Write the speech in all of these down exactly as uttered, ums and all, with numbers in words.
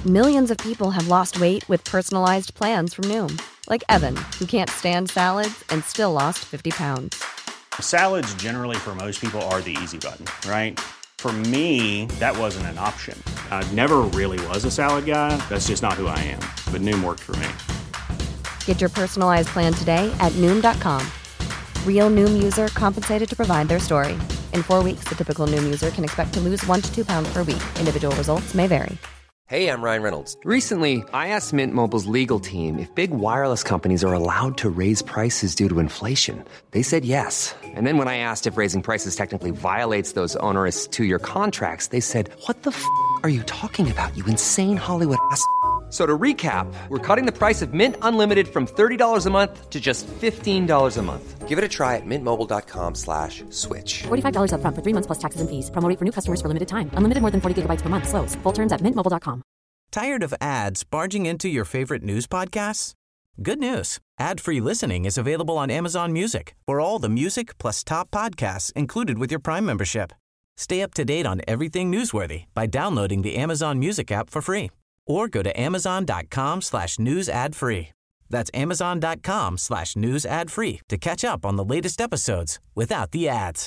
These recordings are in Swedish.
Millions of people have lost weight with personalized plans from Noom. Like Evan, who can't stand salads and still lost fifty pounds. Salads generally for most people are the easy button, right? For me, that wasn't an option. I never really was a salad guy. That's just not who I am. But Noom worked for me. Get your personalized plan today at Noom dot com. Real Noom user compensated to provide their story. In four weeks, the typical Noom user can expect to lose one to two pounds per week. Individual results may vary. Hey, I'm Ryan Reynolds. Recently, I asked Mint Mobile's legal team if big wireless companies are allowed to raise prices due to inflation. They said yes. And then when I asked if raising prices technically violates those onerous two-year contracts, they said, what the f*** are you talking about, you insane Hollywood ass f- So to recap, we're cutting the price of Mint Unlimited from thirty dollars a month to just fifteen dollars a month. Give it a try at mintmobile.com slash switch. forty-five dollars up front for three months plus taxes and fees. Promo rate for new customers for limited time. Unlimited more than forty gigabytes per month. Slows full terms at mint mobile dot com. Tired of ads barging into your favorite news podcasts? Good news. Ad-free listening is available on Amazon Music for all the music plus top podcasts included with your Prime membership. Stay up to date on everything newsworthy by downloading the Amazon Music app for free. Or go to amazon.com slash news ad free. That's amazon.com slash news ad free to catch up on the latest episodes without the ads.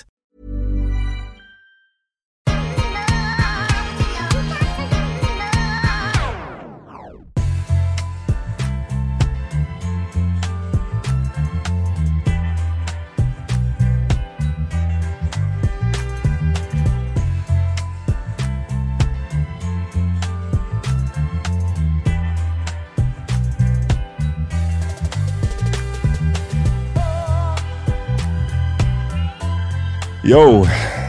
Yo,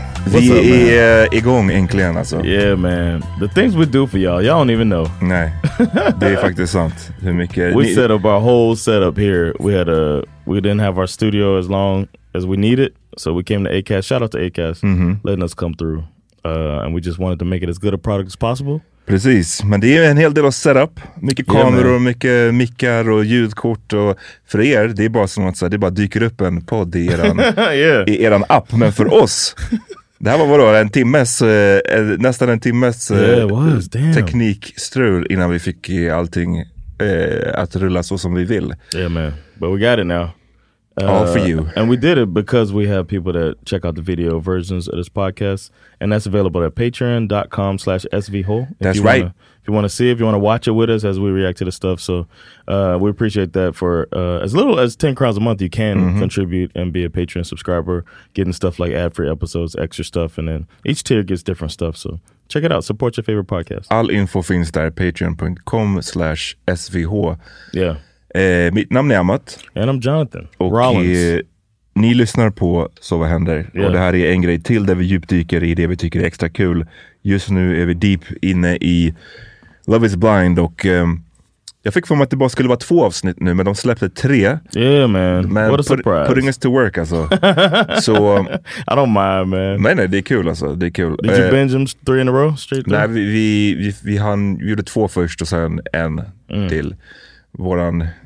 vi up, är uh, igång äntligen alltså. Yeah man, the things we do for y'all, y'all don't even know. Nej, det är faktiskt sant. Hur mycket we ni- set up our whole setup here. We had a, we didn't have our studio as long as we needed, so we came to Acast. Shout out to Acast, mm-hmm. letting us come through. Uh, and we just wanted to make it as good a product as possible. Precis, men det är en hel del av setup. Mycket kameror, yeah, mycket mickar och ljudkort. Och för er, det är bara som att så här, det bara dyker upp en podd i eran, yeah. i eran app. Men för oss, det här var vadå, en timmes, eh, nästan en timmes eh, yeah, teknikstrul innan vi fick allting eh, att rulla så som vi vill. Yeah man, but we got it now. Uh, All for you. And we did it because we have people that check out the video versions of this podcast, and that's available at patreon.com slash svhole. That's right. Wanna, if you want to see, if you want to watch it with us as we react to the stuff. So uh, we appreciate that. For uh, as little as ten crowns a month, you can mm-hmm. contribute and be a Patreon subscriber, getting stuff like ad-free episodes, extra stuff, and then each tier gets different stuff. So check it out. Support your favorite podcast. All info finns där, patreon.com slash svh. Yeah. Eh, mitt namn är Amat. And I'm Jonathan. Och Rollins. Eh, ni lyssnar på Så vad händer? Yeah. Och det här är en grej till där vi djupdyker i det vi tycker är extra kul. Just nu är vi deep inne i Love is blind. Och eh, jag fick för mig att det bara skulle vara två avsnitt nu, men de släppte tre. Yeah man, men what a surprise. Put, putting us to work alltså. Så, I don't mind man. Nej nej, det är kul alltså, det är kul. Did you binge them three in a row? Straight nej, vi, vi, vi, vi, han, vi gjorde två först och sen en mm. till. Våran eh,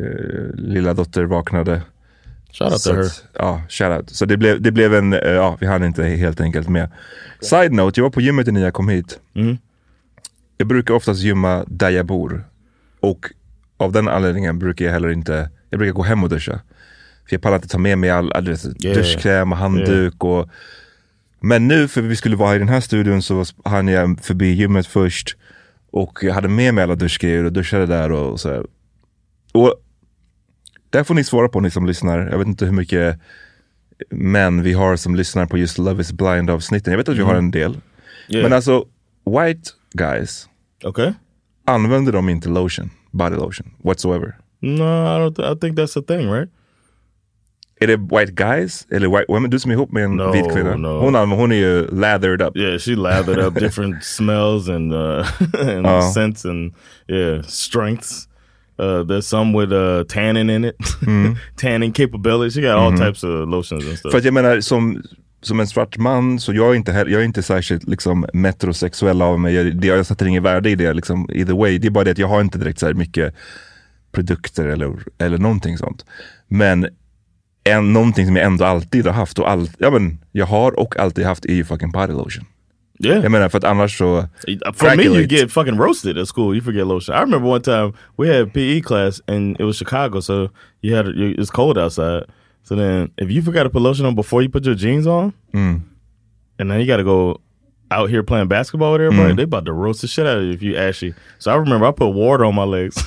lilla dotter vaknade. Shout out så to her. Att, ja, shout out. Så det blev, det blev en, eh, ja, vi hann inte helt enkelt med. Side note, jag var på gymmet innan jag kom hit. Mm. Jag brukar oftast gymma där jag bor. Och av den anledningen brukar jag heller inte, jag brukar gå hem och duscha. För jag pallar inte ta med mig all, all yeah. duschkräm och handduk yeah. och men nu, för vi skulle vara i den här studion, så hann jag förbi gymmet först. Och jag hade med mig alla duschgrejer och duschade där och så här. Och där får ni svara på, ni som lyssnar. Jag vet inte hur mycket män vi har som lyssnar på just Love is blind avsnitten. Jag vet att vi mm. har en del. Yeah. Men alltså, white guys. Okay. Använder de inte lotion, body lotion, whatsoever? No, I don't. Th- I think that's a thing, right? Är det white guys? Eller white women? Du som är ihop med en no, vit kvinna. No. Hon, hon är ju lathered up. Yeah, she lathered up different smells and, uh, and uh. scents and yeah, strengths. Uh, there's some with uh, tannin in it. Mm. Tanning capability. She got all mm-hmm. types of lotions and stuff. För att jag menar, som, som en svart man, så jag är inte, jag är inte särskilt liksom metrosexuell av mig. Jag, jag sätter ingen värde i det liksom, either way. Det är bara det att jag har inte direkt så här mycket produkter eller, eller någonting sånt. Men en, någonting som jag ändå alltid har haft och all, ja, men jag har och alltid haft är ju fucking body lotion. Yeah. Jag menar för att annars så... For me you get fucking roasted at school. You forget lotion. I remember one time we had P E class and it was Chicago, so you had it was cold outside. So then if you forgot to put lotion on before you put your jeans on, mm. and then you got to go out here playing basketball with everybody, mm. they about to roast the shit out of you if you ashy. So I remember I put water on my legs.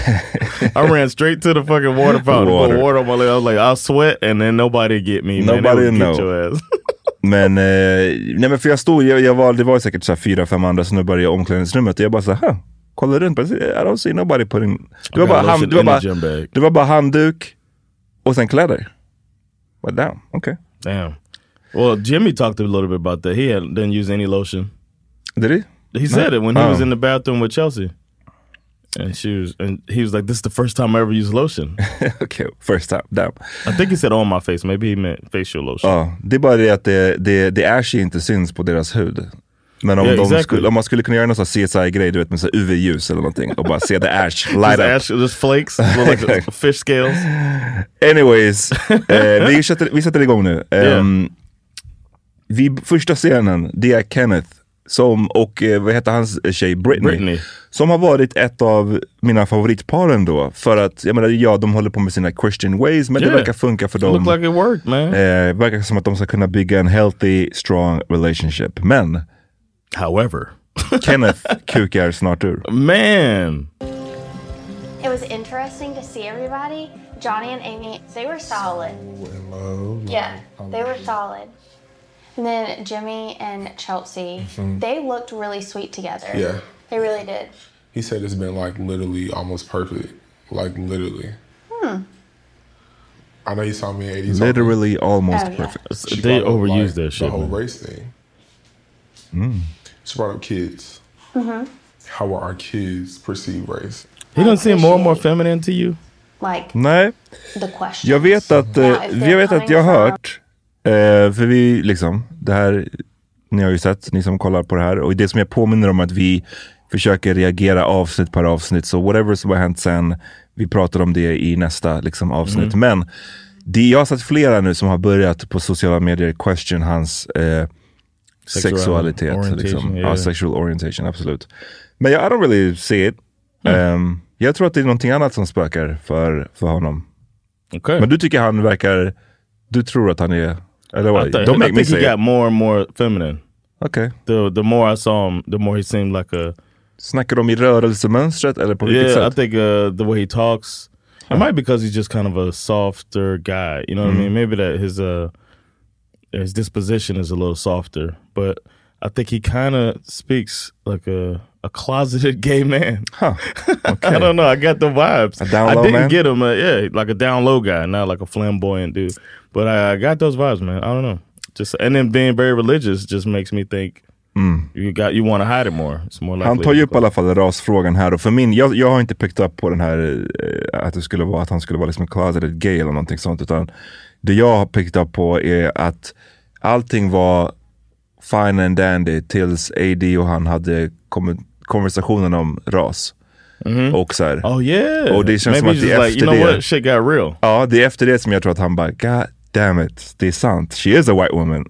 I ran straight to the fucking water fountain water. Put water on my legs. I was like, I'll sweat and then nobody get me. Nobody man. know. Get your ass. Men, eh, nej men för jag stod, jag, jag var, det var säkert så här fyra, fem andra snubbar i omklädningsrummet och jag bara så här, kolla runt, I don't see nobody putting, det var, bara, hand, det, var bara, det var bara handduk och sen kläder. But damn, okay. Damn. Well, Jimmy talked a little bit about that. He had, didn't use any lotion. Did he? He said no. it when he oh. was in the bathroom with Chelsea. And she was, and he was like, "This is the first time I ever used lotion." Okay, first time. Damn. I think he said on my face. Maybe he meant facial lotion. Ja, det är bara det att det, det, det ashy inte syns på deras hud. Men om, yeah, de exactly. skulle, om man skulle kunna göra någon sån C S I-grej, du vet, med så U V-ljus eller någonting och bara se the ash light up. Ash, just flakes, like fish scales. Anyways, eh, vi, sätter, vi sätter igång nu. Um, yeah. vi, första scenen, det är Kenneth som, och eh, vad heter hans tjej? Britney, Britney. Som har varit ett av mina favoritparen då. För att, jag menar, ja, de håller på med sina Christian ways, men yeah. det verkar funka för dem. It look like it worked, man. Eh, verkar som att de ska kunna bygga en healthy, strong relationship. Men however Kenneth kukar snart ur. Man! It was interesting to see everybody. Johnny and Amy, they were solid. Yeah, they were solid. And then Jimmy and Chelsea, mm-hmm. they looked really sweet together. Yeah. They really did. He said it's been like literally almost perfect. Like literally. Hmm. I know you saw me in eighties. Literally almost oh, yeah. perfect. She they overused like, that shit. The whole man. race thing. Mm. She brought up kids. Mm-hmm. How will our kids perceive race? He doesn't seem more and more feminine to you? Like Nej. The questions. Jag vet att, Now, uh, jag vet att jag har hört, uh, för vi liksom, det här, ni har ju sett, ni som kollar på det här, och det som jag påminner om att vi försöker reagera avsnitt per avsnitt, så whatever som har hänt sen, vi pratar om det i nästa liksom, avsnitt. Mm. Men det, jag har sett flera nu som har börjat på sociala medier question hans uh, sexualitet. Liksom. Yeah. Ja, sexual orientation, absolut. Men jag, I don't really see it. Mm. Um, jag tror att det är någonting annat som spökar för, för honom. Okay. Men du tycker han verkar, du tror att han är, eller vad? I, th- Don't make I me think say he it. got more and more feminine. Okay. The the more I saw him, the more he seemed like a... Snackar de i rörelsemönstret eller på vilket yeah, sätt? I think uh, the way he talks, huh. It might be because he's just kind of a softer guy. You know what mm. I mean? Maybe that his uh his disposition is a little softer, but I think he kind of speaks like a a closeted gay man. Huh. Okay. I don't know. I got the vibes. A down low I didn't man? get him. Uh, yeah, like a down low guy, not like a flamboyant dude. But I, I got those vibes, man. I don't know. Just and then being very religious just makes me think mm. you got you want to hide it more. It's more likely. Han tar ju upp i alla fall rasfrågan här, och för min, jag, jag har inte picked up på den här eh, att det skulle vara att han skulle vara liksom closeted gay eller någonting sånt, utan det jag har picked up på är att allting var fine and dandy tills A D och han hade kommit konversationen om ras. Mm-hmm. Och så här. Oh yeah. Och det känns Maybe som att det är like, efter you know det. What? Shit got real. Ja, det är efter det som jag tror att han bara, God damn it, det är sant. She is a white woman.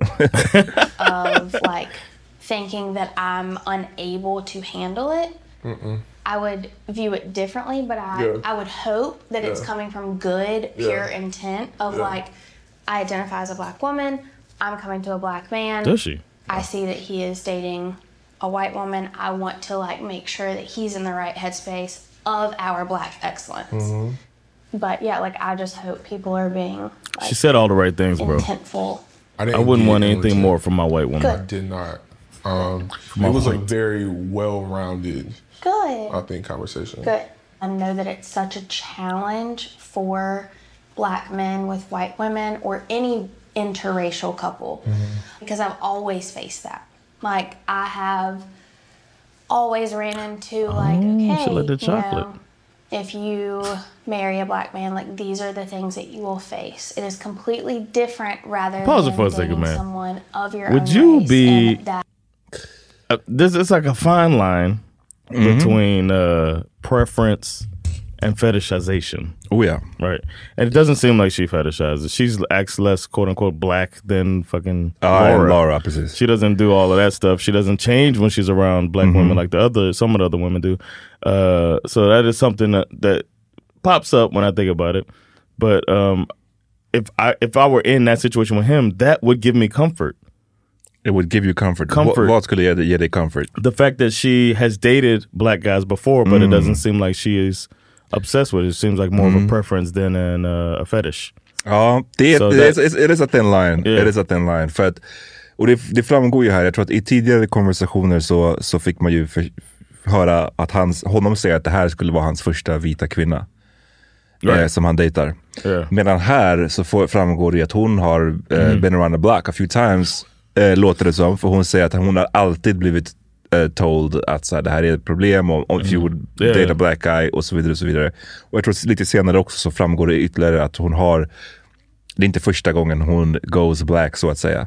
Of like thinking that I'm unable to handle it. Mm-mm. I would view it differently, but I yeah. I would hope that yeah. it's coming from good, pure yeah. intent of yeah. like, I identify as a black woman, I'm coming to a black man. Does she? I see that he is dating a white woman. I want to like make sure that he's in the right headspace of our black excellence. Mm-hmm. But yeah, like I just hope people are being like, she said all the right things, bro. Intentful. I, I wouldn't want anything more from my white woman. Good. I did not. Um, it was point. a very well-rounded, good. I think, conversation. Good. I know that it's such a challenge for black men with white women or any interracial couple mm-hmm. because I've always faced that. Like I have always ran into like, oh, okay, like the chocolate. You know, if you marry a black man, like these are the things that you will face. It is completely different rather Pause than it for a dating second, man. someone of your Would own you race. be And that uh, this is like a fine line mm-hmm. between uh, preference and fetishization. Oh yeah. Right. And it doesn't seem like she fetishizes. She acts less quote unquote black than fucking uh, Laura. Laura precis. She doesn't do all of that stuff. She doesn't change when she's around black mm-hmm. women like the other some of the other women do. Uh, so that is something that, that pops up when I think about it. But um, if I if I were in that situation with him, that would give me comfort. It would give you comfort. Comfort. Vad skulle ge dig, ge dig comfort? The fact that she has dated black guys before, but mm. it doesn't seem like she is obsessed with it. It seems like more mm. of a preference than an, uh, a fetish. Ja, det är, so it, is, it is a thin line. Yeah. It is a thin line. För att, och det, det framgår ju här, jag tror att i tidigare konversationer så, så fick man ju för, höra att hans, honom säga att det här skulle vara hans första vita kvinna. Right. Eh, som han dejtar. Yeah. Medan här så får, framgår det att hon har eh, mm. been around the block a few times. Eh, låter det som, för hon säger att hon har alltid blivit eh, told att så här, det här är ett problem om, om mm. if you would yeah. date a black guy och så vidare och så vidare. Och jag tror lite senare också så framgår det ytterligare att hon har, det är inte första gången hon goes black så att säga.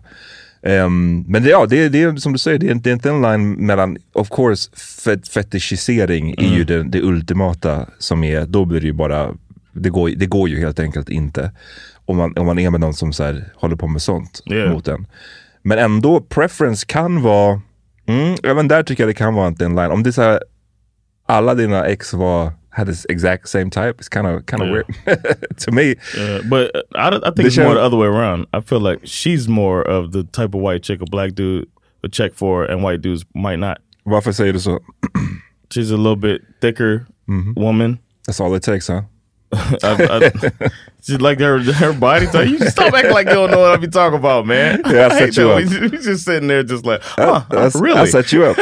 Um, men det, ja, det, det är som du säger, det är, det är en thin line mellan, of course, fet, fetishisering mm. är ju det, det ultimata som är, då blir det ju bara, det går, det går ju helt enkelt inte om man, om man är med någon som så här, håller på med sånt yeah. mot en. Men ändå, preference kan vara, mm, även där tycker jag det kan vara en thin line. Om det är så här, alla dina ex var, had this exact same type, it's kind of kind of yeah. weird to me. Uh, but I, I think it's more the other way around. I feel like she's more of the type of white chick a black dude would check for and white dudes might not. Varför säger du så? She's a little bit thicker mm-hmm. woman. That's all it takes, huh? I, I, she's like her her body type. You stop acting like you don't know what I be talking about, man. Yeah, I set you up. He's just sitting there just like, huh, I, really? I set you up.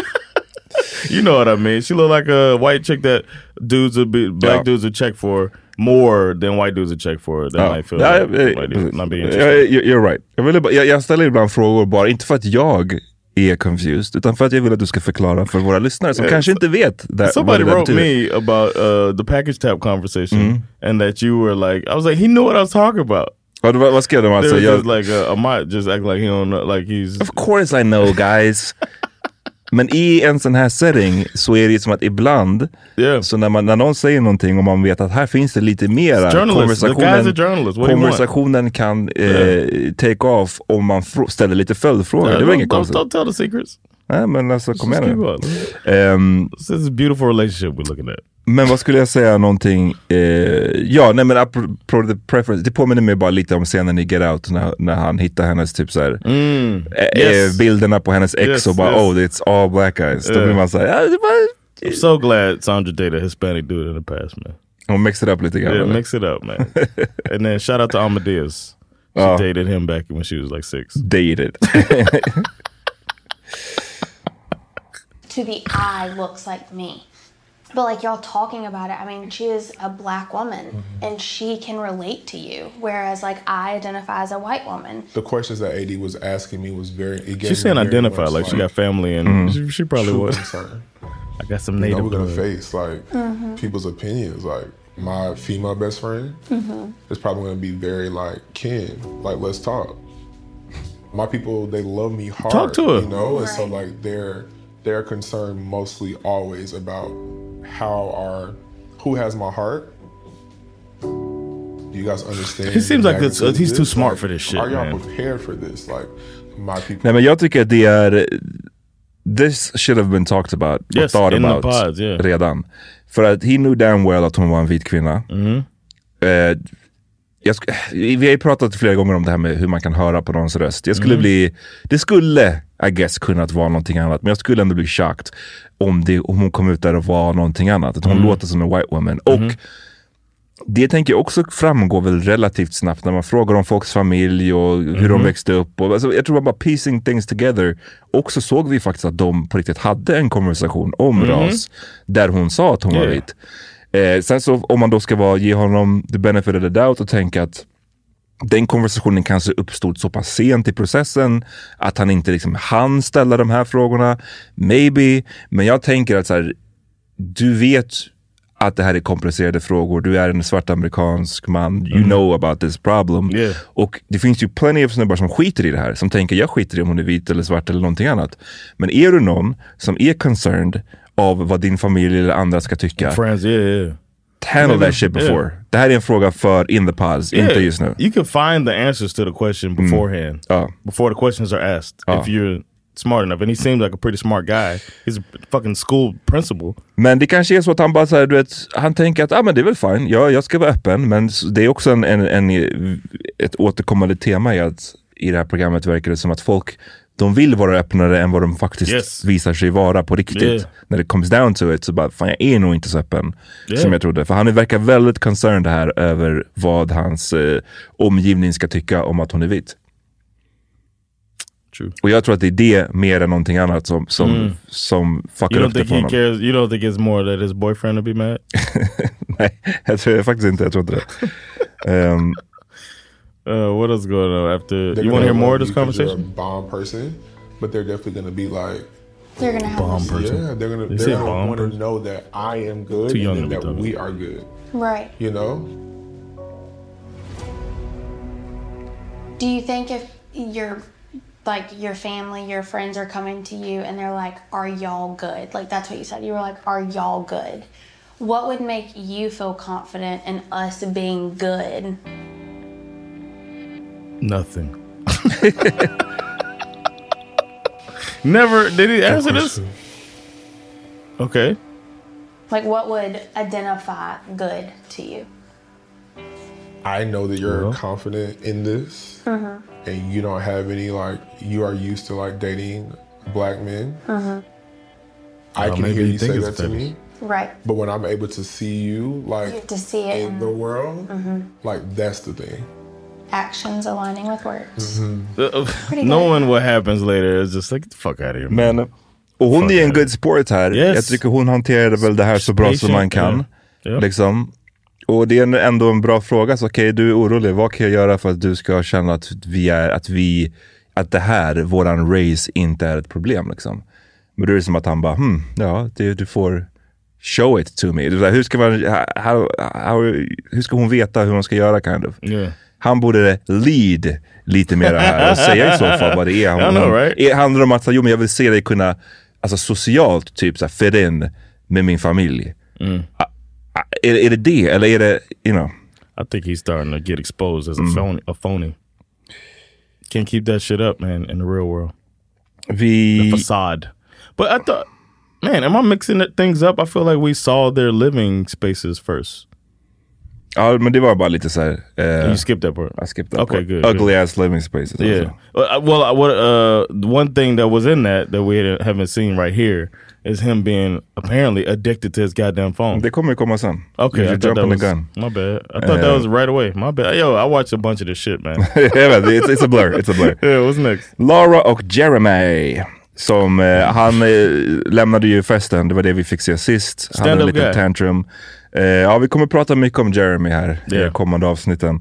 You know what I mean. She look like a white chick that dudes would be, black yeah. dudes would check for more than white dudes would check for. That ja. might feel ja, like ja, white dudes not being ja, you're right. Jag, vill bara, jag, jag ställer ibland frågor bara, inte för att jag är confused, utan för att jag vill att du ska förklara för våra lyssnare som yeah, kanske inte vet that, somebody vad wrote me about uh, the package tap conversation mm. and that you were like, I was like, he knew what I was talking about. Vad, vad skrev de alltså? Just like uh, I might just act like he don't know, like he's... Of course I know, guys. Men i en sån här setting så är det som att ibland yeah. så när, man, när någon säger någonting och man vet att här finns det lite mera konversationen, konversationen kan eh, yeah. take off om man fr- ställer lite följdfrågor. Yeah, det var inget konstigt. Don't tell the secrets. Nej, men alltså kom igen nu. Um, This is a beautiful relationship we're looking at. Men vad skulle jag säga någonting eh, ja, nej men apropå the preference, det påminner mig bara lite om scenen i Get Out när, när han hittar hennes typ såhär mm. eh, yes. bilderna på hennes ex yes, och bara yes. oh it's all black guys. Yeah. Då blir man såhär ja, det bara, I'm so glad Sandra dated a Hispanic dude in the past, man. Hon mix it up lite grann. Yeah, mix it up, man. And then shout out to Amadeus. She oh. dated him back when she was like six. Dated. To the eye looks like me. But like y'all talking about it, I mean, she is a black woman mm-hmm. and she can relate to you. Whereas like I identify as a white woman. The questions that A D was asking me was very... She's saying identify, like, like she got family and mm-hmm. she, she probably was. I got some native... You know, we're going to face like mm-hmm. people's opinions. Like my female best friend mm-hmm. is probably going to be very like, Ken, like let's talk. My people, they love me hard. Talk to her. You know, and right. so like they're... They're concerned mostly always about how our, who has my heart. Do you guys understand? He seems like it's, uh, he's too smart like, for this shit. Are y'all man. prepared for this? Like my people. Nej, men jag tycker att det är, this should have been talked about, yes, thought in about the pods, yeah. redan. För att he knew damn well att hon var en vit kvinna. Mm. Uh, jag sk- vi har ju pratat flera gånger om det här med hur man kan höra på någons röst. Jag skulle mm. bli, det skulle I guess kunnat vara någonting annat, men jag skulle ändå bli chocked om, det, om hon kom ut där och var någonting annat. Att hon mm. låter som en white woman. Och mm. det tänker jag också framgår väl relativt snabbt när man frågar om folks familj och hur mm. de växte upp. Och, alltså, jag tror bara piecing things together. Och så såg vi faktiskt att de på riktigt hade en konversation om mm. ras där hon sa att hon yeah. var vit. Eh, sen så om man då ska vara, ge honom the benefit of the doubt och tänka att den konversationen kanske uppstod så pass sent i processen att han inte liksom hann ställa de här frågorna. Maybe. Men jag tänker att så här, du vet att det här är komplicerade frågor. Du är en svart amerikansk man. You mm. know about this problem. Yeah. Och det finns ju plenty av snubbar som skiter i det här. Som tänker, jag skiter i om hon är vit eller svart eller någonting annat. Men är du någon som är concerned av vad din familj eller andra ska tycka. Friends, yeah, yeah. handled that shit before. Yeah. Det här är en fråga för in the pods, yeah. inte just nu. You can find the answers to the question beforehand. Mm. Uh. Before the questions are asked. Uh. If you're smart enough. And he seems like a pretty smart guy. He's a fucking school principal. Men det kanske är så att han bara säger, du vet, han tänker att ah, men det är väl fine. Ja, jag ska vara öppen. Men det är också en, en, en, ett återkommande tema i, att, i det här programmet verkar det som att folk, de vill vara öppnare än vad de faktiskt yes. visar sig vara på riktigt. Yeah. När det comes down to it så bara, fan jag är nog inte så öppen yeah. som jag trodde. För han verkar väldigt concerned här över vad hans eh, omgivning ska tycka om att hon är vit. True. Och jag tror att det är det mer än någonting annat som, som, mm. som fuckar upp det för honom. Cares, you don't think it's more that his boyfriend will be mad? Nej, jag tror jag faktiskt inte. Jag tror inte det. Um, Uh, what else going on after? They're you want to hear more of this conversation? You're a bomb person, but they're definitely going to be like, they're going to have bomb person. Yeah, they're going to want to know that I am good Too young and to that be we are good. Right. You know? Do you think if your like your family, your friends are coming to you and they're like, "Are y'all good?" Like that's what you said. You were like, "Are y'all good?" What would make you feel confident in us being good? Nothing. Never did he answer this? Okay. Like what would identify good to you? I know that you're yeah. confident in this, mm-hmm. and you don't have any like you are used to like dating black men. Mm-hmm. I well, can hear you, you say that to me. Right. But when I'm able to see you like you to see it in, in the world, mm-hmm. like that's the thing. Actions aligning with words. Mm-hmm. Uh, knowing what happens later is just like, get the fuck out of here. Men, och hon fuck är en good sport här. Yes. Jag tycker hon hanterade väl det här så bra som man kan. Yeah. Yeah. Liksom. Och det är ändå en bra fråga. Så okej, okay, du är orolig. Vad kan jag göra för att du ska känna att vi är, att vi, att det här, våran race inte är ett problem liksom. Men då är det som att han bara, hmm, ja, det, du får show it to me. Hur ska man, how, how, hur ska hon veta hur hon ska göra kind of? Yeah. Han borde lead lite mer här och säga i så fall vad det är. Han, know, right? Det handlar om att jo, men jag vill se dig kunna alltså socialt typ så här, fit in med min familj. Mm. Är, är det det? Eller är det, you know? I think he's starting to get exposed as a, mm. phony, a phony. Can't keep that shit up, man, in the real world. Vi... The facade. But I thought, man, am I mixing things up? I feel like we saw their living spaces first. Ja, men det var bara lite så här. Uh, you skipped that part. I skipped that okay, part. Good, Ugly good. ass living spaces. Yeah. Uh, well, what uh, one thing that was in that that we haven't seen right here is him being apparently addicted to his goddamn phone. Det kommer komma sen. Okay, I jumping the gun. My bad. I thought uh, that was right away. My bad. Yo, I watched a bunch of this shit, man. Yeah, it's, it's a blur. It's a blur. Yeah, what's next? Laura och Jeremy. Som eh, han eh, lämnade ju festen. Det var det vi fick se sist. Han hade en liten tantrum. Uh, ja, vi kommer prata mycket om Jeremy här i yeah. kommande avsnitten.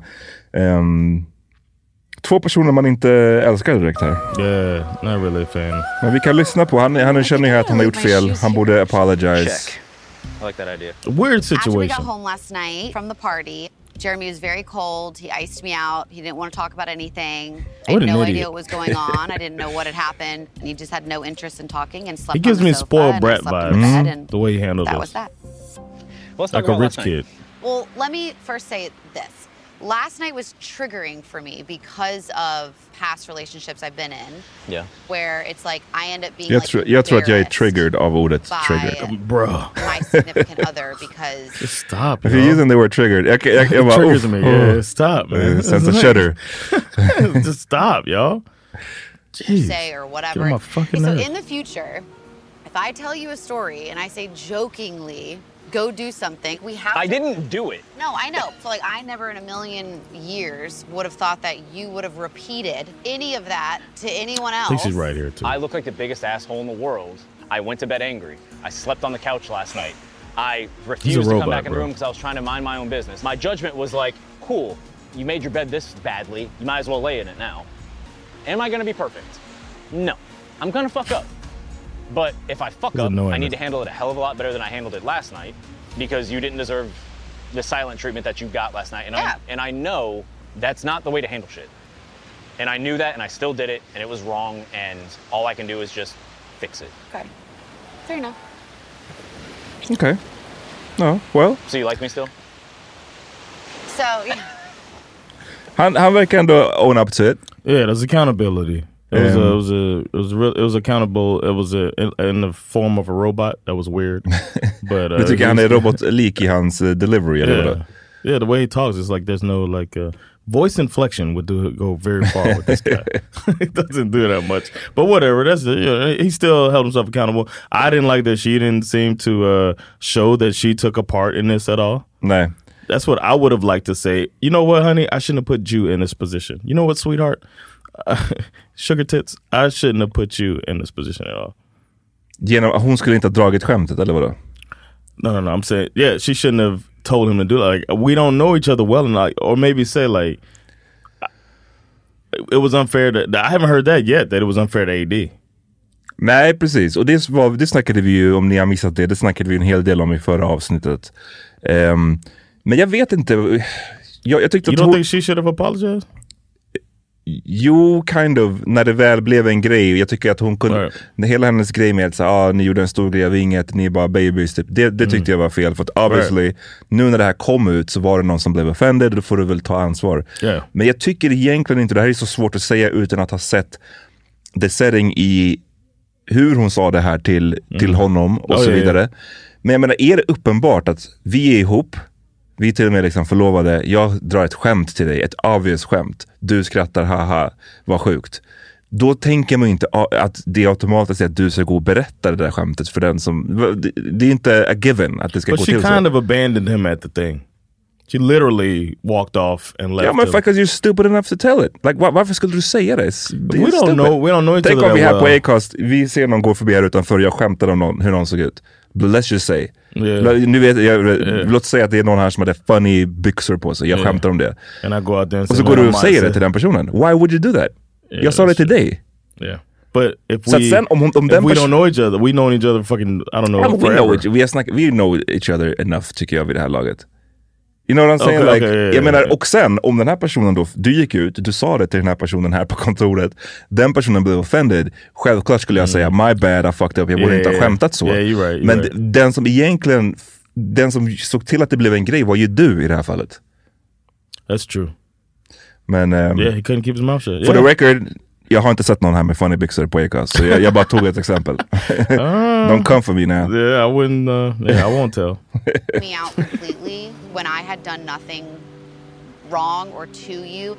Um, två personer man inte älskar direkt här. Yeah, not really a fan. Men vi kan lyssna på han. Han känner ju att han har gjort fel. Han borde apologize. Check. I like that idea. Weird situation. After we got home last night from the party, Jeremy was very cold. He iced me out. He didn't want to talk about anything. I had no idea what was going on. I didn't know what had happened. And he just had no interest in talking and slept. He gives on the me sofa spoiled brat vibes. Mm-hmm. And the way he handled that it. was that. Well, like a rich kid. Well, let me first say this. Last night was triggering for me because of past relationships I've been in. Yeah. Where it's like I end up being jag like tror, jag tror att jag är triggered av ordet triggered. Bro. My significant other because... Just stop, If you're using the word triggered. Jag, jag, jag bara, triggers me. Yeah, stop, man. Uh, sense of shudder. Just stop, y'all. Jeez. Say or whatever. Get on my fucking so nerves. in the future... If I tell you a story and I say jokingly, go do something, we have I to... didn't do it. No, I know. So, like, I never in a million years would have thought that you would have repeated any of that to anyone else. I think she's right here, too. I look like the biggest asshole in the world. I went to bed angry. I slept on the couch last night. I refused robot, to come back in the bro. room because I was trying to mind my own business. My judgment was like, cool, you made your bed this badly. You might as well lay in it now. Am I going to be perfect? No. I'm going to fuck up. But if I fuck up, I need to handle it a hell of a lot better than I handled it last night because you didn't deserve the silent treatment that you got last night. And, yeah. I, and I know that's not the way to handle shit. And I knew that and I still did it and it was wrong and all I can do is just fix it. Okay. Fair enough. Okay. No, well. So you like me still? So, yeah. Han, han verkar ändå own up to it. Yeah, there's accountability. It was, a, it was a, it was real, it was accountable. It was a, in, in the form of a robot. That was weird. But uh, du tycker han är robotlik i hans uh, delivery? Yeah. Eller vad? Yeah, the way he talks is like there's no like uh, voice inflection would do go very far with this guy. He doesn't do that much, but whatever. That's the, you know, he still held himself accountable. I didn't like that she didn't seem to uh, show that she took a part in this at all. Nej. That's what I would have liked to say. You know what, honey? I shouldn't have put you in this position. You know what, sweetheart? Uh, sugar tits. I shouldn't have put you in this position at all. Genom, hon skulle inte ha dragit skämtet, eller vadå? No, no, no. I'm saying, yeah, she shouldn't have told him to do it. Like, we don't know each other well enough, or maybe say like, it was unfair to. I haven't heard that yet. That it was unfair to A D. Nej, precis. Och det, var, det snackade vi ju, om ni har missat det, det snackade vi en hel del om i förra avsnittet. Um, men jag vet inte. Jag, jag tyckte you att don't hon, think she should have apologized? Jo, kind of. När det väl blev en grej. Jag tycker att hon kunde, right. när hela hennes grej med att ah, ni gjorde en stor grej av inget, ni är bara babies, typ, det, det tyckte mm. jag var fel. För att obviously, right. nu när det här kom ut så var det någon som blev offended, då får du väl ta ansvar. Yeah. Men jag tycker egentligen inte, det här är så svårt att säga utan att ha sett the setting i hur hon sa det här till, mm. till honom och oh, så vidare. Yeah, yeah. Men jag menar, är det uppenbart att vi är ihop, vi är till och med liksom förlovade, jag drar ett skämt till dig, ett obvious skämt, du skrattar, haha, vad sjukt. Då tänker man inte att det automatiskt är att du ska gå och berätta det där skämtet för den som, det är inte a given att det ska But gå till så. But she kind of abandoned him at the thing. She literally walked off and left. Yeah, men because you're stupid enough to tell it. Like, var, varför skulle du säga det? det we don't stupid. know. We don't know each Tänk other om vi här well. på Acast, vi ser någon gå förbi här utanför, jag skämtar om någon, hur någon såg ut. But let's just say. Yeah. Nu vet jag, yeah. låt säga att det är någon här som hade funny byxor på sig. Jag yeah. skämtar om det. And I go out there and och så går du och säger det till den personen. Why would you do that? Yeah, jag sa det till dig. Yeah. But if så we, sen, om, om if we don't know each other, we know each other fucking, I don't know, yeah, forever. We know, each, we, snack, we know each other enough, tycker jag, vid det här laget. You know what I'm saying? Okay, like, okay, yeah, jag yeah, menar, yeah. och sen, om den här personen då, du gick ut, du sa det till den här personen här på kontoret, den personen blev offended, självklart skulle jag mm. säga, my bad, I fucked up, jag borde yeah, inte ha skämtat så. Yeah, you're right, you're Men right. den som egentligen, den som såg till att det blev en grej var ju du i det här fallet. That's true. Men, um, yeah, he couldn't keep his mouth shut. For yeah. the record, jag har inte sett någon här med funny byxor på Acast, så jag, jag bara tog ett exempel. uh, Don't come for me now. Yeah, I wouldn't, uh, yeah, I won't tell. Me out completely when I had done nothing wrong or to you.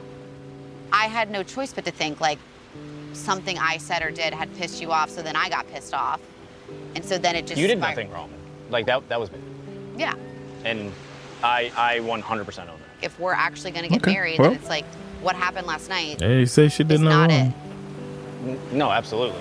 I had no choice but to think like something I said or did had pissed you off, so then I got pissed off. And so then it just... You did nothing wrong. Like, that that was me. Yeah. And I I one hundred percent own it. If we're actually going to get okay, married, well. then it's like, what happened last night? Hey, you say she did not not wrong. It. No, absolutely.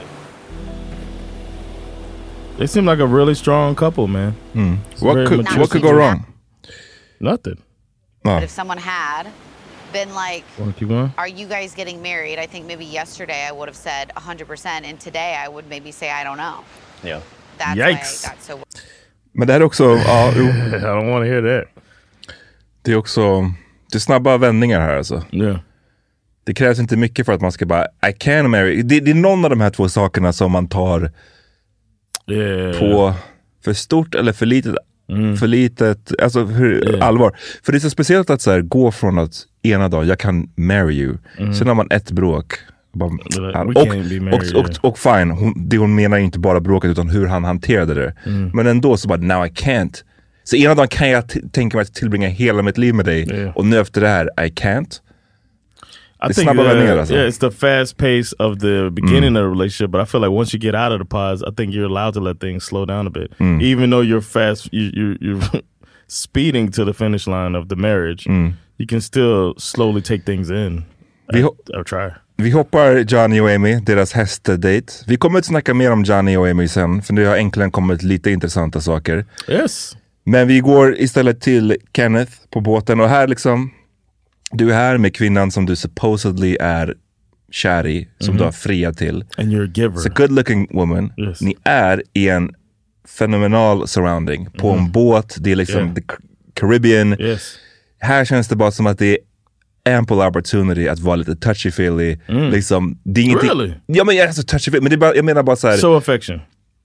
They seem like a really strong couple, man. Mm. What could what could go wrong? Nothing. Oh. But if someone had been like, keep going? are you guys getting married? I think maybe yesterday I would have said one hundred percent, and today I would maybe say I don't know. Yeah. That's Yikes. why I got so... Men det här är också... Ja, I don't want to hear that. Det är också... Det är snabba vändningar här alltså. Yeah. Det krävs inte mycket för att man ska bara... I can marry... Det, det är någon av de här två sakerna som man tar yeah. på för stort eller för litet... Mm. För litet... Alltså hur, yeah. allvar. För det är så speciellt att så här, gå från att ena dag, jag kan marry you. Mm. Sen har man ett bråk. Bara, och, och, married, och, och, och fine, hon, det hon menar inte bara bråket utan hur han hanterade det. Mm. Men ändå så bara, now I can't. Så ena dagen kan jag t- tänka mig att tillbringa hela mitt liv med dig. Yeah. Och nu efter det här, I can't. I think uh, yeah, it's the fast pace of the beginning mm. of the relationship, but I feel like once you get out of the pause, I think you're allowed to let things slow down a bit. Mm. Even though you're fast, you, you, you're speeding to the finish line of the marriage, mm. you can still slowly take things in. Vi ho- I'll try. Vi hoppar Johnny och Amy, deras hästdate. Vi kommer att snacka mer om Johnny och Amy sen, för det har äntligen kommit lite intressanta saker. Yes. Men vi går istället till Kenneth på båten, och här liksom, du är här med kvinnan som du supposedly är kär i, som mm-hmm. du har friat till. And you're a giver. It's a good looking woman. Yes. Ni är i en fenomenal surrounding. På mm. en båt, det är liksom yeah. the Caribbean. Yes. Här känns det bara som att det är ample opportunity att vara lite touchy-feely. Mm. Liksom, det är inte, really? Ja, men jag är så touchy-feely. Men det är bara, jag menar bara så här. So affection.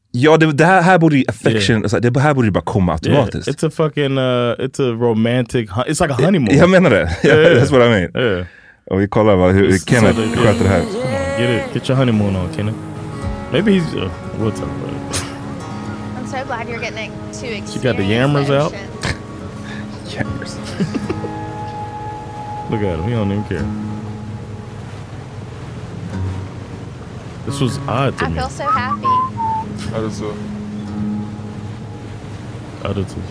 Ja, det, det här, här borde ju affection, yeah. alltså, det här borde ju bara komma automatiskt. Yeah. It's a fucking, uh, it's a romantic, it's like a honeymoon. Jag menar det. Yeah, yeah. That's what I mean. Yeah. Och vi kollar vad, hur, hur Kenneth yeah. sköter det här. Come on, get it, get your honeymoon on, Kenneth. Maybe he's, uh, we'll talk about it. I'm so glad you're getting to experience. She got the yammers out. Yammers. Look at him, he don't even care. This was odd to I me. I feel so happy. I do too. I do too.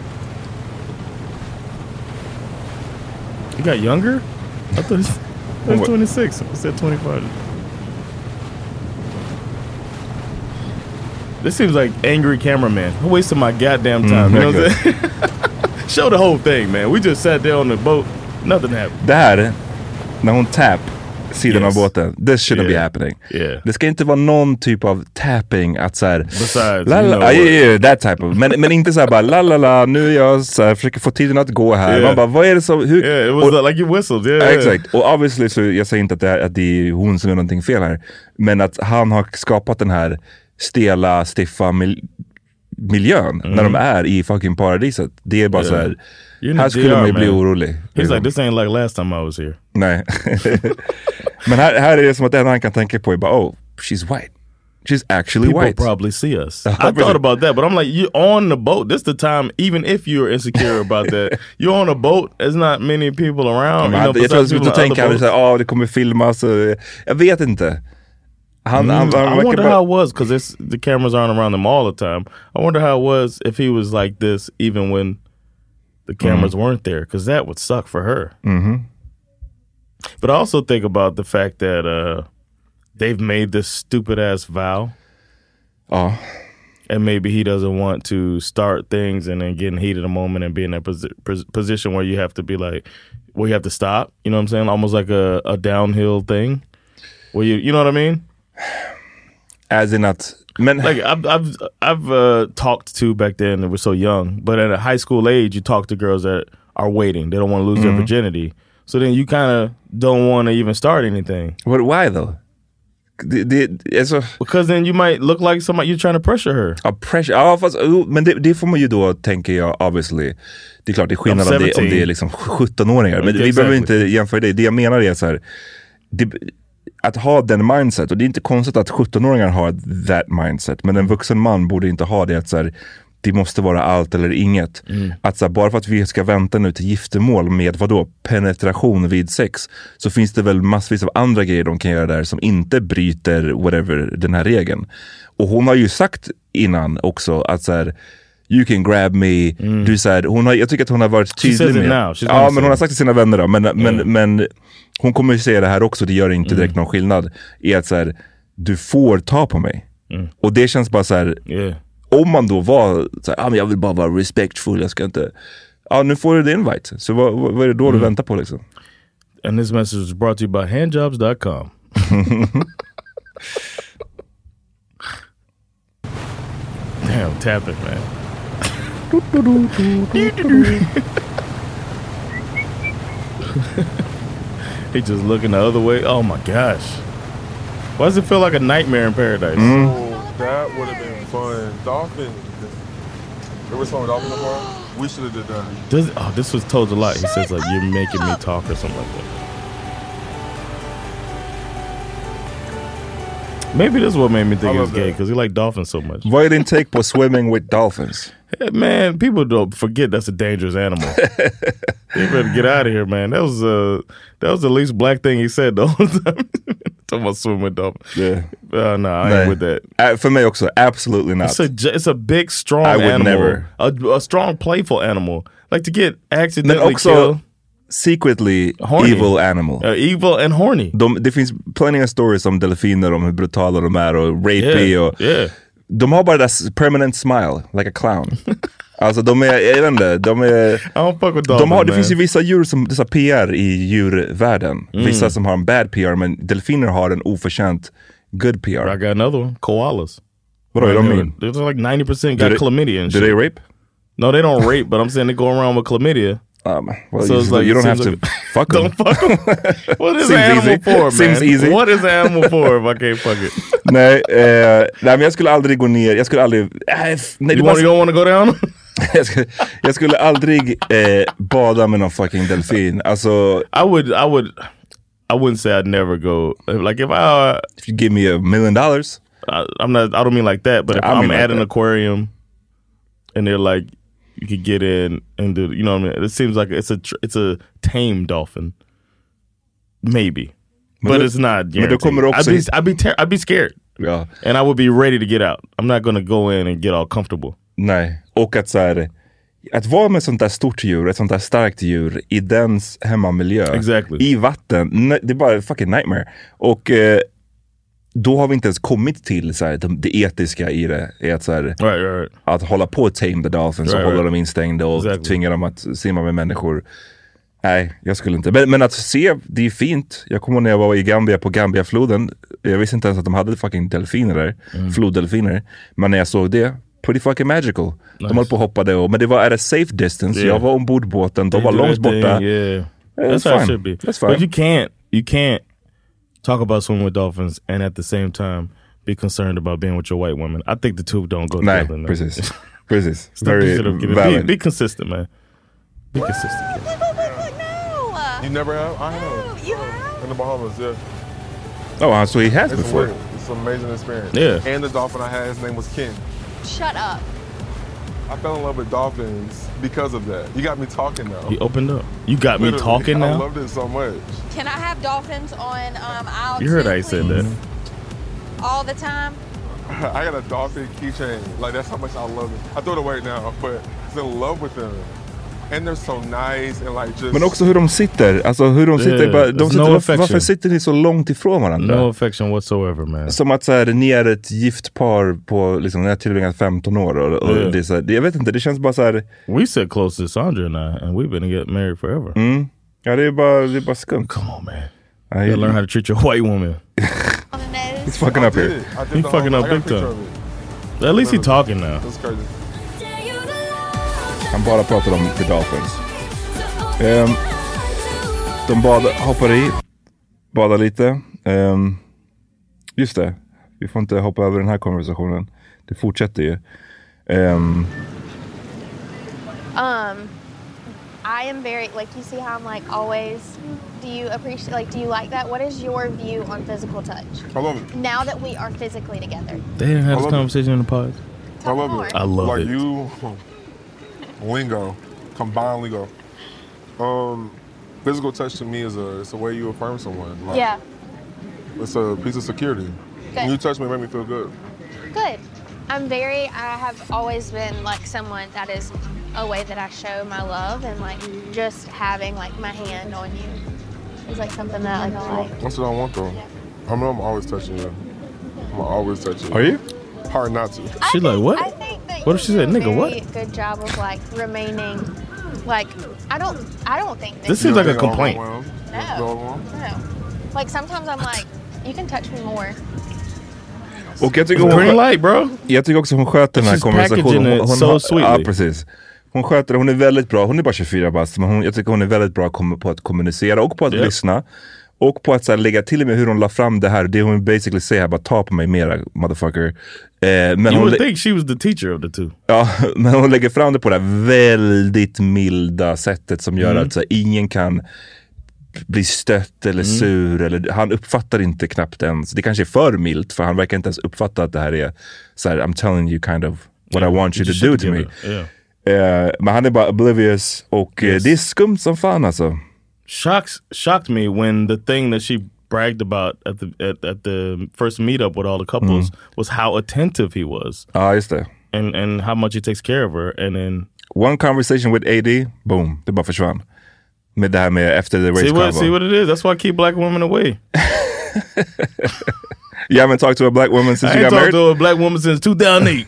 He got younger? I thought he was twenty-six. I said twenty-five. This seems like angry cameraman. I'm wasting my goddamn time. Mm, you know what I'm saying? Show the whole thing, man. We just sat there on the boat. Nothing happened. Det här, när hon tap sidan yes. av båten, this shouldn't yeah. be happening. Yeah. Det ska inte vara någon typ av tapping att så här, besides, la, la, you know ah, yeah, yeah, that type of, men, men inte så här bara la la la, nu är jag så här, försöker få tiden att gå här. Yeah. Man bara, vad är det som, hur? Yeah, it was och, like you whistled. Yeah, yeah. Exakt, och obviously så jag säger inte att det, är, att det är hon som gör någonting fel här, men att han har skapat den här stela, stiffa mil- miljön mm. när de är i fucking paradiset. Det är bara yeah. så här, här skulle man ju bli orolig. He's like, this ain't like last time I was here. Nej. Men här, här är det som att det enda han kan tänka på är bara, oh, she's white. She's actually People white. People probably see us. I thought about that, but I'm like, you're on the boat. This is the time, even if you're insecure about that, you're on a boat, there's not many people around. Ja, you know, jag tror att du tänker att oh, det kommer filmas. Jag vet inte. Han, mm, han, han I wonder bara... how it was, because the cameras aren't around them all the time. I wonder how it was if he was like this even when the cameras mm. weren't there, because that would suck for her. Mm-hmm. But I also think about the fact that uh, they've made this stupid ass vow. Oh. And maybe he doesn't want to start things and then get in heat of the moment and be in that posi- pos- position where you have to be like, where you have to stop. You know what I'm saying? Almost like a, a downhill thing. Where you, you know what I mean? As in att, men like I've I've I've uh, talked to back then. They were so young, but at a high school age, you talk to girls that are waiting. They don't want to lose mm-hmm. their virginity. So then you kind of don't want to even start anything. What? Why though? Det, det, alltså, because then you might look like somebody you're trying to pressure her. Ja, pressure. Ja, fast, men det, det får man ju då, tänker jag, obviously. Det är klart, det är skillnad om det, om det är liksom sjutton-åringar. Men okay, vi behöver inte jämföra det. Det jag menar är så här, det, att ha den mindset, och det är inte konstigt att sjutton-åringar har that mindset, men en vuxen man borde inte ha det att så här, det måste vara allt eller inget. Mm. Att så här, bara för att vi ska vänta nu till giftermål med vadå, penetration vid sex, så finns det väl massvis av andra grejer de kan göra där som inte bryter whatever den här regeln. Och hon har ju sagt innan också att så här, you can grab me. Mm. Du, så här, hon har, jag tycker att hon har varit tydlig med. Ja, men hon har sagt till sina vänner då, men, men, yeah. men hon kommer ju säga det här också, det gör inte direkt mm. någon skillnad, är att så här, du får ta på mig. Mm. Och det känns bara så här, yeah. om man då var så här, ah, men jag vill bara vara respectful, jag ska inte, ja, nu får du det invite. Så vad, vad är det då mm. du väntar på liksom? And this message is brought to you by handjobs dot com. Damn, tap it, man. He just looking the other way. Oh my gosh. Why does it feel like a nightmare in paradise? Mm. Oh, that would have been fun. Dolphin. Ever saw a dolphin before? We should have did that. Does, oh, this was told a lot. He says like, you're making me talk or something like that. Maybe this is what made me think he was gay, because he liked dolphins so much. Why didn't take på swimming with dolphins? Hey, man, people don't forget that's a dangerous animal. You better get out of here, man. That was uh, that was the least black thing he said the whole time. Talking about swimming with dolphins. Yeah. Uh, no, I ain't with that. Uh, for me also, absolutely not. It's a, it's a big, strong I would animal. Never. A, a strong, playful animal. Like to get accidentally också, killed. Secretly horny. Evil animal. Uh, evil and horny. De, det finns plenty of stories om delfiner, om hur brutala de är och rapey. Yeah, och, yeah. De har bara det permanent smile, like a clown. Alltså de är, jag vet inte, de är... I don't fuck with dolphins, de har, det man. finns ju vissa djur som, dessa P R i djurvärlden. Mm. Vissa som har en bad P R, men delfiner har en oförtjänt good P R. I got another one, koalas. What do you mean? There's like ninety percent got do chlamydia and do shit. Do they rape? No, they don't rape, but I'm saying they go around with chlamydia. Um, well, So you, it's like- you don't it have seems to like- fuck them. Don't fuck them. What is an Seems animal easy. for, man? Seems easy. What is an animal for if I can't fuck it? nej, eh, nej, men jag skulle aldrig gå ner. Jag skulle aldrig... Äh, f- nej, You det want bara- to go want to go down? jag, skulle, jag skulle aldrig eh, bada med någon fucking delfin. Alltså... I would, I would, I wouldn't say I'd never go. Like if I, uh, if you give me a million dollars, I, I'm not. I don't mean like that. But if I I'm mean like at an that. aquarium, and they're like, you could get in and do, you know what I mean? It seems like it's a, tr- it's a tame dolphin, maybe, Men but då- it's not men då kommer guaranteed. också I'd be, hit- I'd be, ter- I'd be scared, ja, and I would be ready to get out. I'm not gonna go in and get all comfortable. nej. Och att så här, att vara med sånt där stort djur, ett sånt där starkt djur i dens hemmamiljö, Exactly. i vatten, nej, det är bara en fucking nightmare. Och eh, då har vi inte ens kommit till så här, det, det etiska i det, är att, så här, Right, right, right. att hålla på att tame the dolphins Right, och hålla right. dem instängda och Exactly. tvinga dem att simma med människor. Nej, jag skulle inte. Men, men att se, det är fint. Jag kommer ihåg när jag var i Gambia på Gambia-floden. Jag visste inte ens att de hade fucking delfiner där. Mm. Floddelfiner. Men när jag såg det, pretty fucking magical. Nice. De höll på och hoppade. Och, men det var at a safe distance. Yeah. Jag var ombord båten. De They var do långt their thing, borta. Yeah, It's that's how fine. it should be. That's fine. But you can't, you can't talk about swimming with dolphins and at the same time be concerned about being with your white woman. I think the two don't go Nej, together. precis. Precis. Stop Very shit up, kid. Be, valid. be consistent, man. Be consistent. Kid. You never have? I have. You have? In the Bahamas, yeah. Oh, so he has It's before. weird. It's an amazing experience. Yeah. And the dolphin I had, his name was Ken. Shut up. I fell in love with dolphins because of that. You got me talking now. He opened up. You got me Literally, talking I now? loved it so much. Can I have dolphins on um, aisle You heard two, how he said please? that. All the time? I got a dolphin keychain. Like, that's how much I love it. I throw it away now, but I was in love with them. And they're so nice and like just... Men också hur de sitter. Alltså hur de sitter. Yeah, bara, de there's sitter no varför, affection. varför sitter ni så långt ifrån varandra? No affection whatsoever, man. Som att så här, ni är ett gift par på, liksom, när jag tillbringat femton år. Och, och Yeah. det är så här, jag vet inte, det känns bara så här. We sit close to Sandra and I, and we've been to get married forever. Mm. Ja, det är bara, det är bara skumt. Come on, man. I, You gotta learn how to treat your white woman. He's fucking up I here. did. I did He the fucking whole, up I got a big picture time. of it. At least he talking now. That's crazy. Han bara pratar om The Dolphins. Um, de bad, hoppar i, badar lite. Um, just det, vi får inte hoppa över den här konversationen. Det fortsätter ju. Um, Um, I am very like you see how I'm like always. Do you appreciate like do you like that? What is your view on physical touch? I love it. Now that we are physically together. They didn't have I this love it. conversation in the pod. I love more. it. I love like it. you, lingo, combined lingo. Um, physical touch to me is a it's a way you affirm someone. Like, Yeah. It's a piece of security. Good. When you touch me, it make me feel good. Good. I'm very I have always been like someone that is a way that I show my love and like just having like my hand on you is like something that like I like. That's what I want though. I mean, I'm always touching you. I'm always touching you. are you? Hard not to. She I like, think- what? I think that What you if she said, do a "Nigga, what?" very Good job of like remaining like I don't I don't think that This you- seems like a You don't complaint. get overwhelmed? No. You feel overwhelmed? No. Like sometimes I'm like you can touch me more. Och jag tycker, It's hon, green light, bro. jag tycker också hon sköter den här She's konversationen. packaging it Hon, hon, so har- sweetly. Ja, precis. Hon sköter det, hon är väldigt bra. Hon är bara tjugofyra bast, men hon, jag tycker hon är väldigt bra kom, på att kommunicera och på att Yeah. lyssna. Och på att så här, lägga till med hur hon la fram det här. Det hon basically säger, bara ta på mig mera, motherfucker. Eh, men You hon, would lä- think she was the teacher of the two. ja, men hon lägger fram det på det här väldigt milda sättet som gör Mm. att så här, ingen kan bli stött eller Mm. sur. Eller, han uppfattar inte knappt ens. Det kanske är för milt, för han verkar inte ens uppfatta att det här är så här, I'm telling you kind of what Yeah, I want you just to do shit to me. together. Yeah. Eh, men han är bara oblivious och eh, Yes. det är skumt som fan alltså. Shocks shocked me when the thing that she bragged about at the at, at the first meetup with all the couples was how attentive he was Ja, just det. and and how much he takes care of her. And then One conversation with A D, boom, det bara försvann. Med det här med efter the race see what combo. see what it is. That's why I keep black women away. You haven't talked to a black woman since I you ain't got talked married? to a black woman since two thousand eight.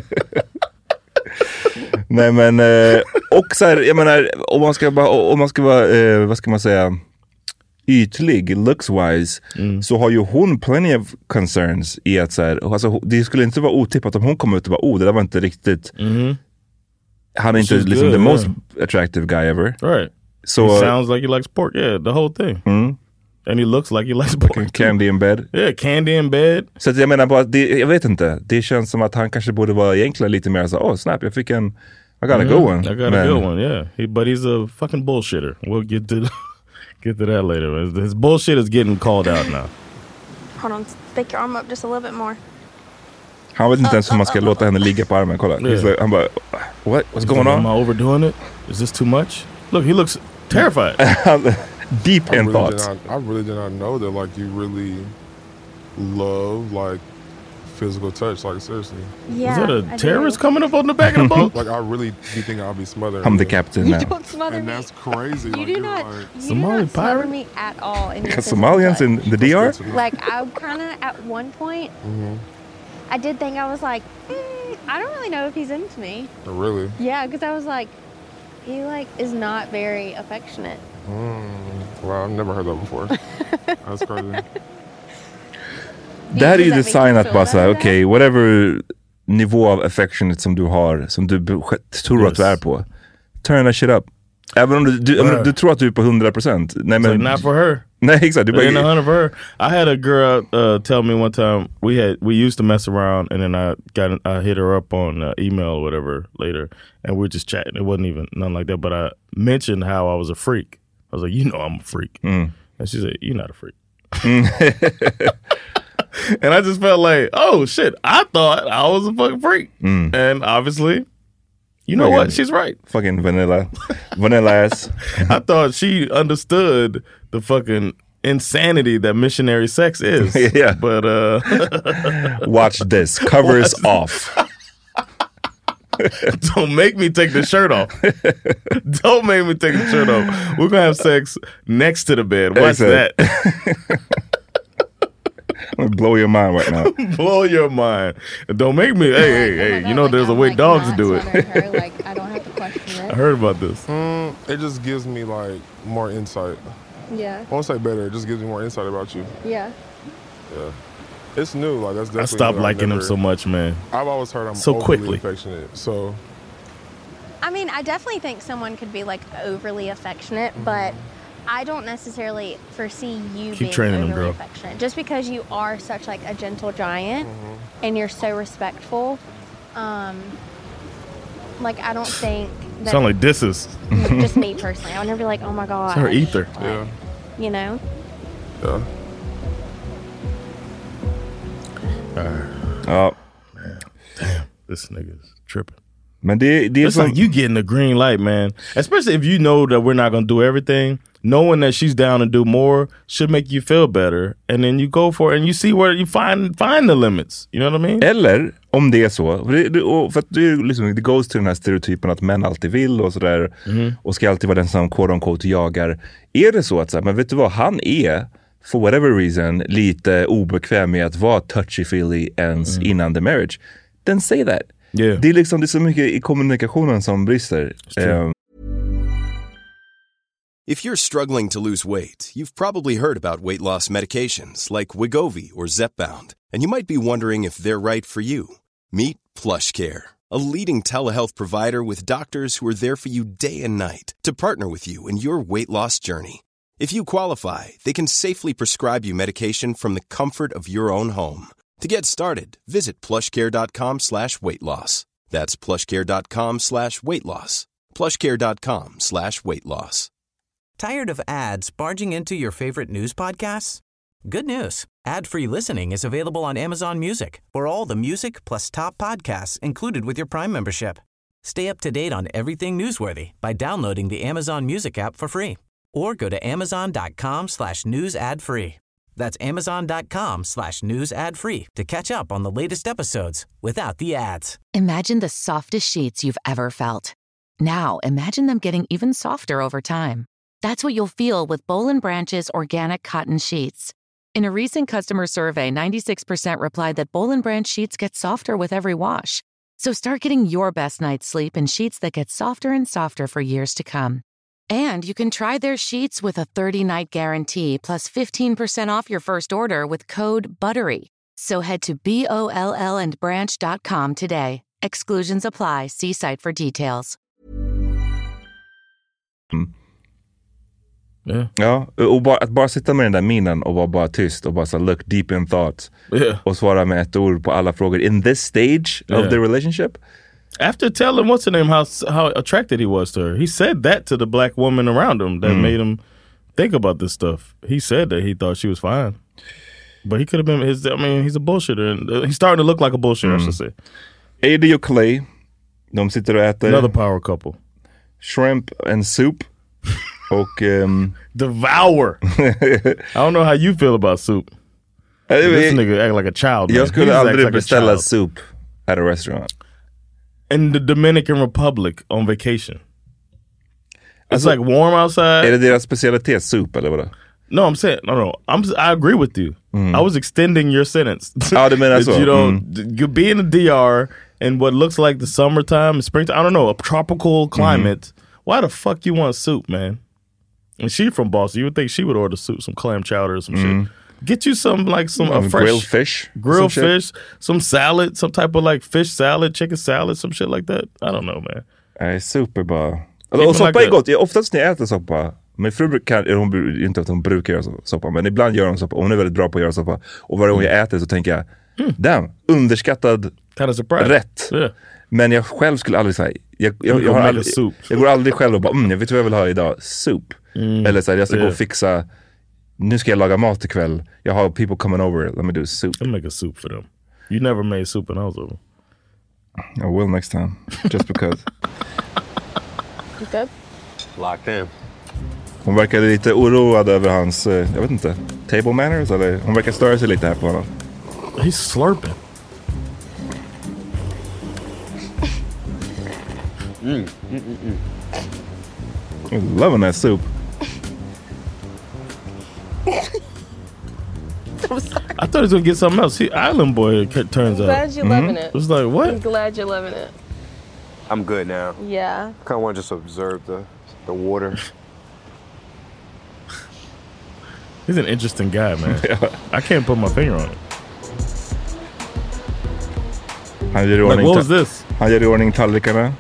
Nej men, eh, och så här, jag menar, om man ska, bara, om man ska vara, eh, vad ska man säga, ytlig, looks wise, Mm. så har ju hon plenty of concerns i att så här, alltså, det skulle inte vara otippat om hon kom ut och bara, oh det där var inte riktigt Mm-hmm. han är inte She's liksom good, the most yeah. attractive guy ever. Right. So, he uh, sounds like he likes pork. Yeah, the whole thing. Mm. And he looks like he likes pork. Candy in bed. Yeah, candy in bed. Så att jag menar bara, det, jag vet inte. Det känns som att han kanske borde vara egentligen lite mer så, oh snap, jag fick en, I got a Mm-hmm. good one. I got Men, a good one, yeah. He, but he's a fucking bullshitter. We'll get to get to that later. His, his bullshit is getting called out now. Hold on, stick your arm up just a little bit more. Han vet inte ens hur man ska låta henne ligga på armen. Kolla. Yeah. Like, han bara, what? What's He's going like, on? Am I overdoing it? Is this too much? Look, he looks terrified. Deep I in really thoughts. Did not, I really did not know that like you really love like physical touch. Like seriously. Yeah. Is that I a do. terrorist coming up on the back of the boat? Like I really be thinking I'll be smothering. I'm the you. captain You now. don't smother And me. that's crazy. You like, do you're not. like, You Somali do not smother pirate? me at all. In your Got physical Somalians touch. in the D R? Like I kind of at one point, mm-hmm. I did think I was like, mm, I don't really know if he's into me. Really? Yeah, because I was like, he like is not very affectionate. Mm. Wow, I've never heard that before. That's crazy. Det här är ju Does that make design you att feel bara säga, better? okej, okay, whatever nivå av affectionate som du har, som du be- tror Yes. att du är på, turn that shit up. Även om du, du, Right. men, du tror att du är på hundra procent. Nej, It's men, like, not for her. Nej, exakt. Du It ain't a bara, hundred for her. I had a girl uh, tell me one time we had we used to mess around, and then I got I hit her up on uh, email or whatever later, and we were just chatting. It wasn't even nothing like that, but I mentioned how I was a freak. I was like, you know, I'm a freak, mm. and she said, you're not a freak. And I just felt like, oh shit, I thought I was a fucking freak, Mm. and obviously, you know Fucking- what? She's right. fucking vanilla. Vanilla ass. I thought she understood the fucking insanity that missionary sex is. Yeah. But uh Watch this. Covers Watch- off. don't make me take the shirt off. Don't make me take the shirt off. We're gonna have sex next to the bed. Watch Exactly. that. I'm gonna blow your mind right now. Blow your mind. And don't make me hey, hey, hey, you know there's a way dogs do it. Her, like I don't have to question I it. heard about this. Mm, it just gives me like more insight. Yeah. I won't say better. It just gives me more insight about you. Yeah. Yeah. It's new. Like that's definitely. I stopped new. I've liking him never- so much, man. I've always heard I'm So overly quickly. affectionate. So I mean, I definitely think someone could be like overly affectionate, but I don't necessarily foresee you Keep being training them, overly girl. affectionate. Just because you are such like a gentle giant and you're so respectful, um, like I don't think that Sound like disses. just me personally. I would never be like, oh my god, It's her ether. yeah, you know. yeah. Ja. This nigga's tripping. Men det, det är It's som... like you getting the green light, man. Especially if you know that we're not gonna do everything. Knowing that she's down to do more should make you feel better, and then you go for it and you see where you find find the limits. You know what I mean? Eller om det är så, för, det, det, och för att det, är liksom, det goes till den här stereotypen att män alltid vill och sådär, Mm-hmm. och ska alltid vara den som quote on quote jagar. Är det så att, så här, men vet du vad, han är for whatever reason lite obekväm med att vara touchy-feely ens innan the marriage, then say that. Yeah. Det är liksom, det är så mycket i kommunikationen som brister. Um, If you're struggling to lose weight, you've probably heard about weight loss medications like Wegovy or Zepbound, and you might be wondering if they're right for you. Meet PlushCare, a leading telehealth provider with doctors who are there for you day and night to partner with you in your weight loss journey. If you qualify, they can safely prescribe you medication from the comfort of your own home. To get started, visit plushcare.com slash weight loss. That's plushcare.com slash weight loss. plushcare.com slash weight loss. Tired of ads barging into your favorite news podcasts? Good news. Ad-free listening is available on Amazon Music for all the music plus top podcasts included with your Prime membership. Stay up to date on everything newsworthy by downloading the Amazon Music app for free or go to amazon.com slash news ad free. That's amazon.com slash news ad free to catch up on the latest episodes without the ads. Imagine the softest sheets you've ever felt. Now, imagine them getting even softer over time. That's what you'll feel with Boll and Branch's organic cotton sheets. In a recent customer survey, ninety-six percent replied that Boll and Branch sheets get softer with every wash. So start getting your best night's sleep in sheets that get softer and softer for years to come. And you can try their sheets with a thirty-night guarantee plus fifteen percent off your first order with code BUTTERY. So head to B O L L and branch dot com today. Exclusions apply. See site for details. Mm. Yeah. Ja, och bara, att bara sitta med den där minen och vara bara tyst och bara så look deep in thoughts. Yeah. Och svara med ett ord på alla frågor in this stage Yeah. of the relationship. After telling what's her name how how attracted he was to her, he said that to the black woman around him that Mm. made him think about this stuff. He said that he thought she was fine, but he could have been his. I mean, he's a bullshitter, and he's starting to look like a bullshitter. Mm. I should say. Eddie och Clay, de sitter och äter Another power couple. shrimp and soup. Och um, devour. I don't know how you feel about soup. This nigga act like a child. Jag man. skulle He just acts aldrig like a beställa child. soup at a restaurant. In the Dominican Republic on vacation. It's Alltså, like warm outside. Är det deras specialitet, soup eller vadå? No, I'm saying no, no. I'm. I agree with you. Mm. I was extending your sentence. Ja, du menar så. You know, Mm. you be in the D R in what looks like the summertime, springtime. I don't know, a tropical climate. Why the fuck you want soup, man? And she from Boston. You would think she would order soup, some clam chowder or some Mm. shit. Get you some like some Mm, uh, fresh grilled fish, grilled some shit. fish, some salad, some type of like fish salad, chicken salad, some shit like that. I don't know, man. Nej, soup är bara... Keep Och it soppa like är a- gott. Jag, oftast när jag äter soppa, min fru brukar, hon brukar inte att hon brukar göra så- soppa, men ibland gör hon soppa. Hon är väldigt bra på att göra soppa. Och varje gång jag äter så tänker jag, damn, underskattad Kind of surprise. rätt. Yeah. Men jag själv skulle aldrig säga, jag, jag, You jag, har make a aldrig, soup. jag går aldrig själv och bara, mm, jag vet vad jag vill ha idag, soup. Mm. Eller så här, jag ska gå Yeah. och fixa, nu ska jag laga mat ikväll. Jag har people coming over, let me do soup. I'll make a soup for them. You never made soup when I was over. I will next time, just because. You good? Locked in. Hon verkar lite oroad över hans, eh, jag vet inte, table manners, eller hon verkar störa sig lite här på honom. He's slurping. Mm. Mm, mm, mm. I'm loving that soup. I thought he was gonna get something else. He Island Boy it turns I'm out. glad you're loving it. It was like I'm what? glad you're loving it. I'm good now. Yeah. Kind of want to just observe the the water. He's an interesting guy, man. I can't put my finger on it. Han gör i Like, ordning, what was ta- this? han gör i ordning tallrikarna.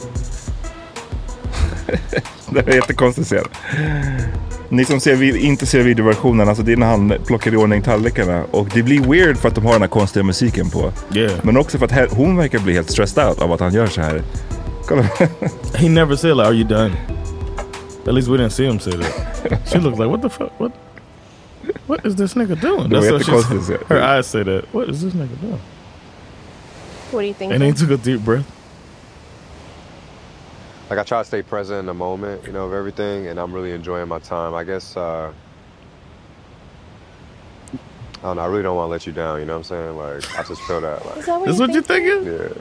Det är jättekonstigt scen. Ni som ser, vid- inte ser videoversionen, alltså det är när han plockar i ordning tallrikarna. Och det blir weird för att de har den här konstiga musiken på. Yeah. Men också för att här, hon verkar bli helt stressed out av att han gör så här. Kolla. He never said like, "Are you done?" At least we didn't see him say that. She looked like, "What the fuck? What? What is this nigga doing?" Det var That's what she jättekonstigt. said. Her eyes say that. What is this nigga doing? What do you think? And he took a deep breath. Like I try to stay present in the moment, you know, of everything, and I'm really enjoying my time. I guess uh, I don't know. I really don't want to let you down. You know what I'm saying? Like I just feel that. Like, Is that what That's you what you thinking? thinking? yeah.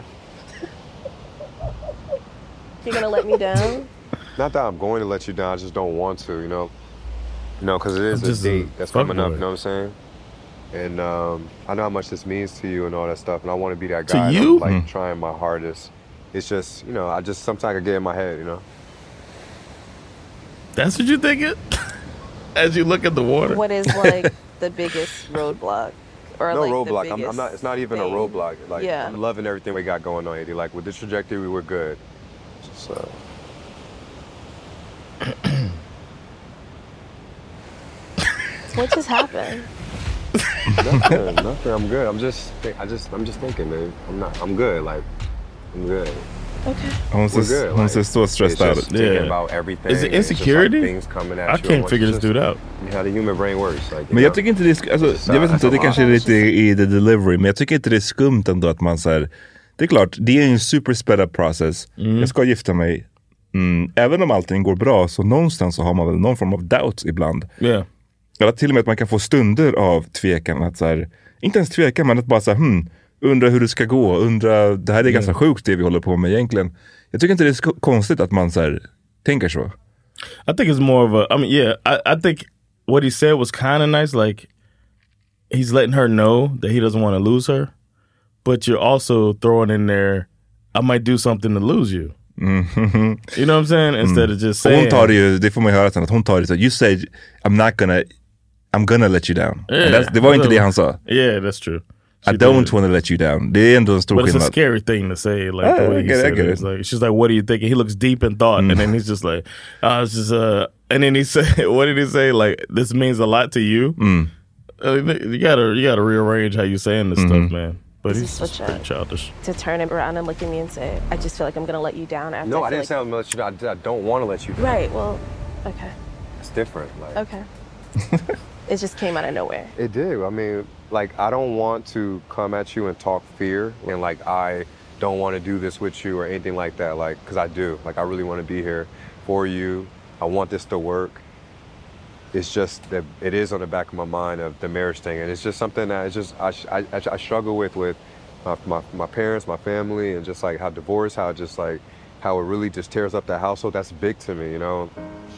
You're gonna let me down? Not that I'm going to let you down. I just don't want to. You know. You know, because it is I'm a just a date that's coming up. fuckboy. You know what I'm saying? And um, I know how much this means to you and all that stuff, and I want to be that To guy. and you? I'm, like Mm. trying my hardest. It's just, you know, I just sometimes I get in my head, you know. That's what you thinking? As you look at the water. What is like the biggest roadblock? Or no like roadblock. The I'm, I'm not. It's not even thing? a roadblock. Like Yeah. I'm loving everything we got going on, Eddie. Like with this trajectory, we were good. So What just happened? nothing, nothing. I'm good. I'm just. I just. I'm just thinking, man. I'm not. I'm good. Like I'm good. Okay. Hon We're ser, good. hon Like, ser så stressed it's out just ut. thinking Yeah. about everything. Is it and it's just, like, insecurity? things coming at I you. can't and figure it's this dude out. just how the human brain works. Like, you Men jag know? tycker inte det är, sk- alltså, Just, jag vet uh, inte, det that's a kanske är lot. lite i the delivery, men jag tycker inte det är skumt ändå att man så här, det är klart, det är en super sped up process. Jag ska gifta mig. Mm, även om allting går bra så någonstans så har man väl någon form av doubt ibland. Yeah. Eller till och med att man kan få stunder av tvekan. Att så här, inte ens tvekan, men att bara så här, hmm, undra hur det ska gå. Undra, det här är ganska sjukt det vi håller på med egentligen. Jag tycker inte det är så konstigt att man så här, tänker så. I think it's more of a. I mean, yeah. I, I think what he said was kind of nice. Like he's letting her know that he doesn't want to lose her, but you're also throwing in there, I might do something to lose you. Mm. You know what I'm saying? Instead of just Och saying. hon tar det ju, det får man ju höra sen, att hon tar det så, you said I'm not gonna, I'm gonna let you down. Yeah, And that's, det var inte det han sa. Yeah, that's true. I don't want to let you down. Det är ändå en stor But skillnad. it's a scary thing to say, like Ah, the way I he get it, I said get it. it. It's like, she's like, what do you think? And he looks deep in thought, Mm. and then he's just like, uh, it's just, uh, and then he said, what did he say? Like, this means a lot to you. Mm. Uh, you gotta, you gotta rearrange how you saying this Mm-hmm. stuff, man. But This he's is just such pretty a- childish. To turn him around and look at me and say, I just feel like I'm going to let you down after No, I, I, feel didn't like... say I'm gonna let you down. I, I don't want to let you down. Right, well, okay. It's different. Like, Okay. It just came out of nowhere. It did. I mean, like, I don't want to come at you and talk fear and like I don't want to do this with you or anything like that. Like, because I do. Like, I really want to be here for you. I want this to work. It's just that it is on the back of my mind of the marriage thing, and it's just something that it's just I I, I struggle with with my, my my parents, my family, and just like how divorce, how just like how it really just tears up the household. That's big to me, you know.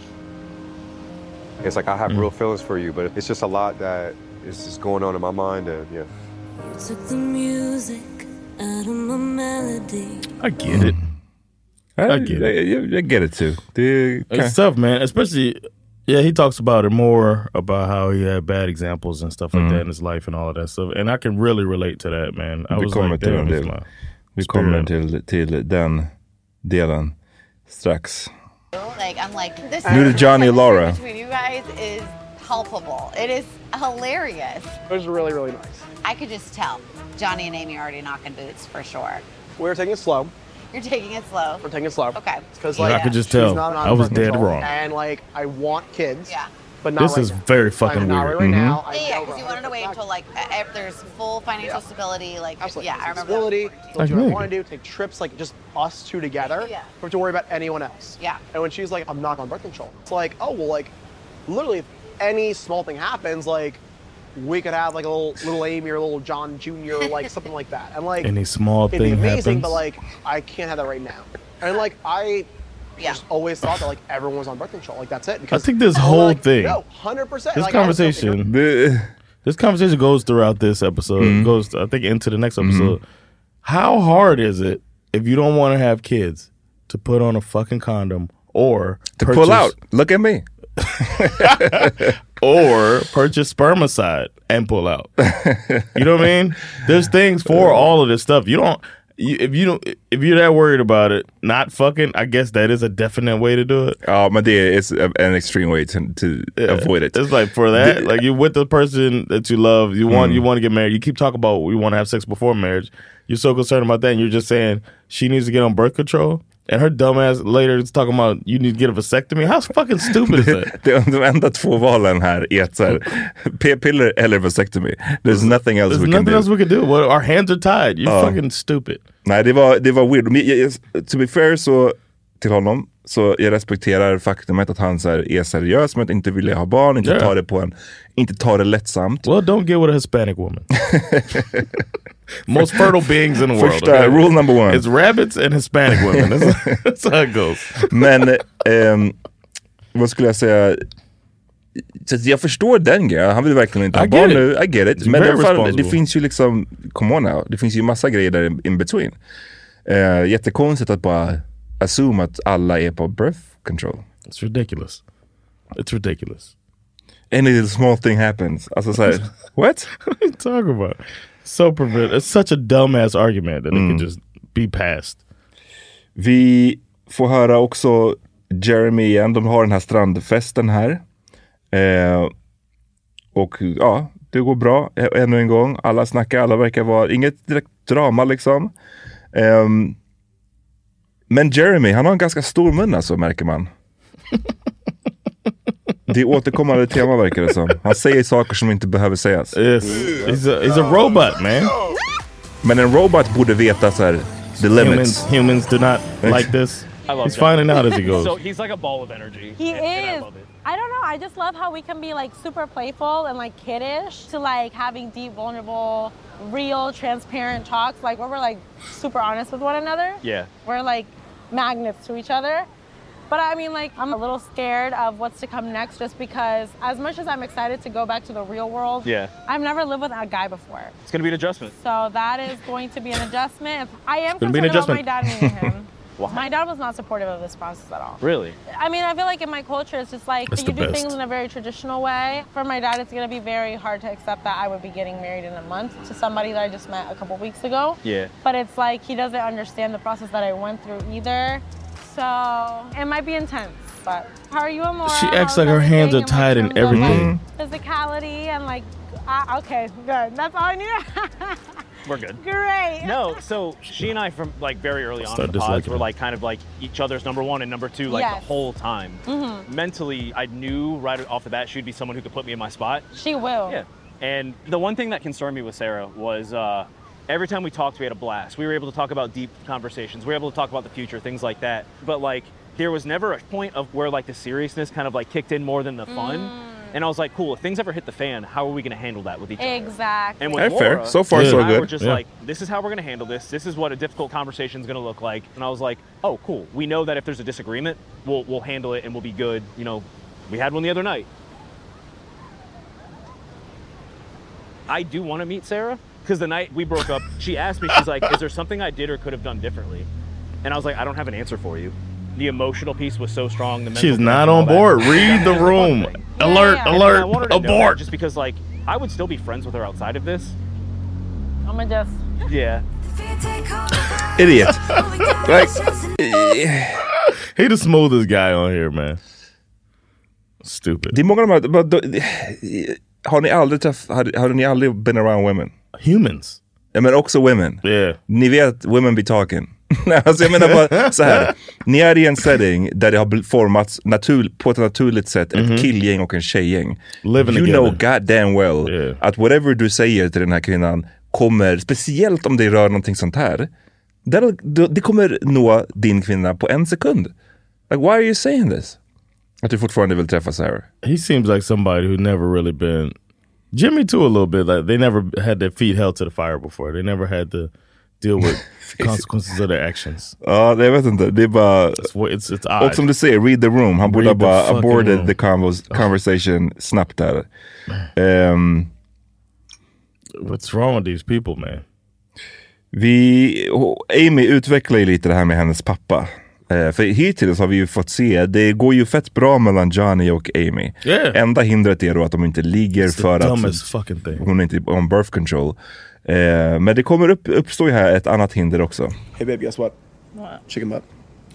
It's like I have Mm. real feelings for you, but it's just a lot that is just going on in my mind, and yeah. Took the music out of my melody. I get it. I, I get it. I, I get it too. Det kan- It's tough, man. Especially, yeah, he talks about it more about how he had bad examples and stuff like Mm. that in his life and all of that stuff. And I can really relate to that, man. I Vi was kommer like, till damn, en it's del. my Vi spirit. kommer till, till den delen strax. Like, I'm like, this Nu är det Johnny och Laura. between you guys is palpable. It is hilarious. It was really, really nice. I could just tell. Johnny and Amy are already knocking boots for sure. We're taking it slow. You're taking it slow. We're taking it slow. Okay. Because Yeah, like I could just she's tell. not on I was birth dead control, wrong. And like I want kids. Yeah. But not This right is now. very fucking Like, not weird. right Mhm. now. I Yeah, don't because you know. wanted to wait until like uh, if there's full financial stability. Like, Absolutely. yeah, I remember Stability, that. do what Like you want to do, take trips, like just us two together. Yeah. Don't have to worry about anyone else. Yeah. And when she's like, I'm not on birth control, it's like, oh well, like literally, if any small thing happens, like we could have like a little little Amy or a little John Junior or like something like that. And like Any small it'd be thing amazing, happens. but like I can't have that right now. And like I Yeah. just always thought that like everyone was on birth control. Like that's it. I Because think this I'm whole like, thing, no, one hundred percent. this like, I just don't think conversation, Det, this conversation goes throughout this episode. Mhm. Goes, I think, into the next episode. How hard is it if you don't want to have kids to put on a fucking condom or to purchase, pull out. Look at me. or purchase spermicide and pull out? You know what I mean? There's things for all of this stuff. You don't. You, if you don't, if you're that worried about it, not fucking, I guess that is a definite way to do it. Ja, men det är it's an extreme way to, to avoid it. It's like for that, The- like you're with the person that you love, you want Mm. you want to get married. You keep talking about you want to have sex before marriage. You're so concerned about that, and you're just saying she needs to get on birth control. And her dumbass later is talking about you need to get a vasectomy. How fucking stupid is that? Det, de enda två valen här är att så här, p-piller eller vasectomy. There's nothing else There's we can nothing do. else we can do. Well, our hands are tied. You're Ja. fucking stupid. Nej, det var, det var weird. Men jag, jag, to be fair så, till honom, så jag respekterar faktumet att han så här, är seriös med att inte vilja ha barn, inte Yeah. ta det på en, inte ta det lättsamt. Well, don't get with a Hispanic woman. Most fertile beings in the world. Första, rule number one. It's rabbits and Hispanic women. That's, that's how it goes. Men, ehm, vad skulle jag säga? Så att jag förstår den grejen. Han vill verkligen inte ha I barn get it. nu. I get it. It's Men very i alla fall, det responsible. finns ju liksom, come on now. Det finns ju massa grejer där in between. Uh, jättekonstigt att bara assume att alla är på birth control. It's ridiculous. It's ridiculous. Any little small thing happens. Alltså såhär, what? What are you talking about? So prevent. It's such a dumbass argument that it Mm. can just be passed. Vi får höra också Jeremy igen. De har den här strandfesten här. Eh, och ja, det går bra ä- ännu en gång. Alla snackar, alla verkar vara, inget direkt drama liksom. Ehm, men Jeremy, han har en ganska stor mun alltså, märker man. Det är återkommande tema verkar det som. Han säger saker som inte behöver sägas. Yes. He's a, he's a robot, man. Men en robot borde veta så här, the limits. Humans, humans do not like this. I love He's John. finding out as he goes. So he's like a ball of energy. He and- and I is. love it. I don't know. I just love how we can be like super playful and like kiddish to like having deep, vulnerable, real, transparent talks. Like where we're like super honest with one another. Yeah. We're like magnets to each other. But I mean, like, I'm a little scared of what's to come next just because as much as I'm excited to go back to the real world, Yeah. I've never lived with a guy before. It's gonna be an adjustment. So that is going to be an adjustment. I am Gonna be an concerned about my adjustment. dad meeting him. Why? My dad was not supportive of this process at all. Really? I mean, I feel like in my culture, it's just like That's you the do best. things in a very traditional way. For my dad, it's going to be very hard to accept that I would be getting married in a month to somebody that I just met a couple weeks ago. Yeah. But it's like he doesn't understand the process that I went through either. So it might be intense. But how are you and Laura? She acts How's like her hands are everything in, tied like, and terms of, everything. like, physicality and like, uh, okay, good. That's all I need. We're good. Great. No, so she and I from like very early on Start in the pods disliking were her. like kind of like each other's number one and number two like Yes. the whole time. Mhm. Mentally, I knew right off the bat she'd be someone who could put me in my spot. She will. Yeah. And the one thing that concerned me with Sarah was uh, every time we talked, we had a blast. We were able to talk about deep conversations. We were able to talk about the future, things like that. But like, there was never a point of where like the seriousness kind of like kicked in more than the fun. Mm. And I was like, cool, if things ever hit the fan, how are we going to handle that with each other? Exactly. And with Hey, fair. Laura, So far, she so and I good. were just Yeah. like, this is how we're going to handle this. This is what a difficult conversation is going to look like. And I was like, oh, cool. We know that if there's a disagreement, we'll we'll handle it and we'll be good. You know, we had one the other night. I do want to meet Sarah because the night we broke up, she asked me, she's like, is there something I did or could have done differently? And I was like, I don't have an answer for you. The emotional piece was so strong. The mental She's piece not and all on that. board. Read the room. Alert, And alert, I want her to know that abort. just because, like, I would still be friends with her outside of this. I'm gonna just. Yeah. Idiot. Like, he the smoothest guy on here, man. Stupid. Det är många av de här, but då- har ni aldrig träff, har, har ni aldrig been around women? Humans. Ja, men också women. Yeah. Ni vet, women be talking. Alltså jag menar bara så här. Ni är i en setting där det har bl- formats natur, på ett naturligt sätt Mhm. ett killgäng och en tjejgäng. Living You together. know goddamn well Yeah. att whatever du säger till den här kvinnan kommer, speciellt om det rör någonting sånt här, det, det kommer nå din kvinna på en sekund. Like, why are you saying this? Att du fortfarande vill träffa Sarah. He seems like somebody who never really been. Jimmy too, a little bit. Like they never had their feet held to the fire before. They never had to deal with consequences of their actions. Ja, det jag vet inte. Det är bara... It's, it's, it's odd. Och som du säger, read the room. Han borde ha Read the bara fucking aborted room. the convos, conversation snabbt där. Um, What's wrong with these people, man? vi, Amy utvecklar ju lite det här med hennes pappa. Uh, för hittills har vi ju fått se, det går ju fett bra mellan Johnny och Amy. Yeah. Enda hindret är då att de inte ligger It's the för dumbest att fucking thing. hon är inte on birth control. Uh, men det kommer upp, uppstå ju här ett annat hinder också. Hey babe, guess what? What? Chicken butt.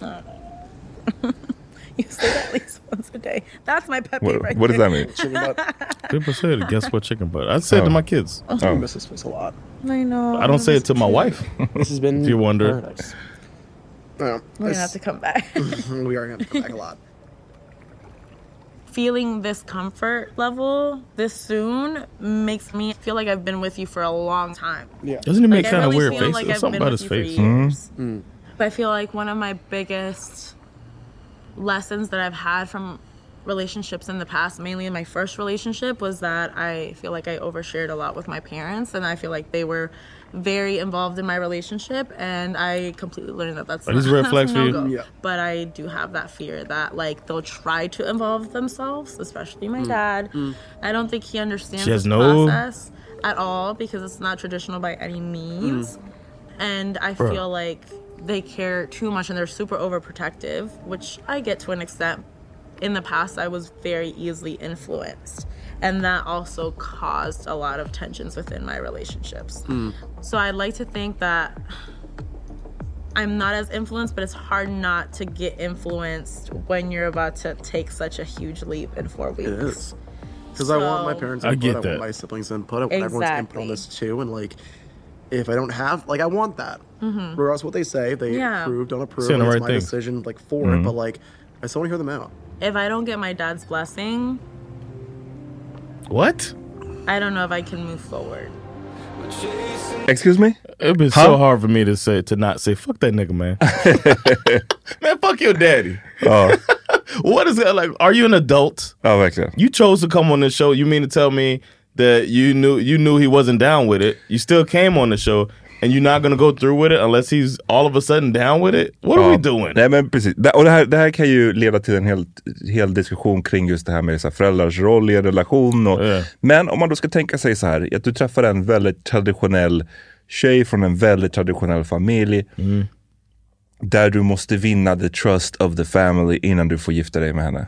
You say that at least once a day. That's my pet peeve What, right what does there. that mean? Chicken butt. People say it. Guess what? Chicken butt. I say it to Oh. my kids. Oh. I miss this place a lot. I know. I don't say it to my wife. This has been If you wonder. paradise. Yeah, We're gonna have to come back. we are gonna have to come back a lot. Feeling this comfort level this soon makes me feel like I've been with you for a long time. Yeah. Doesn't he make Like, I kind of really weird feel faces? like There's I've something been about with his you for face. years. I feel like one of my biggest lessons that I've had from relationships in the past, mainly in my first relationship, was that I feel like I overshared a lot with my parents, and I feel like they were very involved in my relationship, and I completely learned that that's Are these not, red that's flags a for you? no-go. Yeah. But I do have that fear that like they'll try to involve themselves, especially my dad. I don't think he understands She has this no- process at all because it's not traditional by any means. And I Bruh. feel like they care too much and they're super overprotective, which I get to an extent. In the past, I was very easily influenced. And that also caused a lot of tensions within my relationships. So I'd like to think that I'm not as influenced, but it's hard not to get influenced when you're about to take such a huge leap in four weeks. It is. Because I want my So- parents' I input, I, get want that. my siblings' input, I want everyone's input on Exactly. this too. And like, if I don't have, like, I want that. Regardless of what they say, they Yeah. approve, don't approve, Saying the it's right my thing. decision, like, for it. But like, I still want to hear them out. If I don't get my dad's blessing, What? I don't know if I can move forward. Excuse me? It'd be Huh? so hard for me to say to not say fuck that nigga, man. Man, fuck your daddy. Ja, What is that like? Are you an adult? ja verkligen. You chose to come on the show. You mean to tell me that you knew you knew he wasn't down with it? You still came on the show, and you're not gonna go through with it unless he's all of a sudden down with it? What are we doing? Nej men precis, det, och det här, det här kan ju leda till en hel, hel diskussion kring just det här med så här, föräldrars roll i en relation och, Ja. men om man då ska tänka sig så här, att du träffar en väldigt traditionell tjej från en väldigt traditionell familj. där du måste vinna the trust of the family innan du får gifta dig med henne.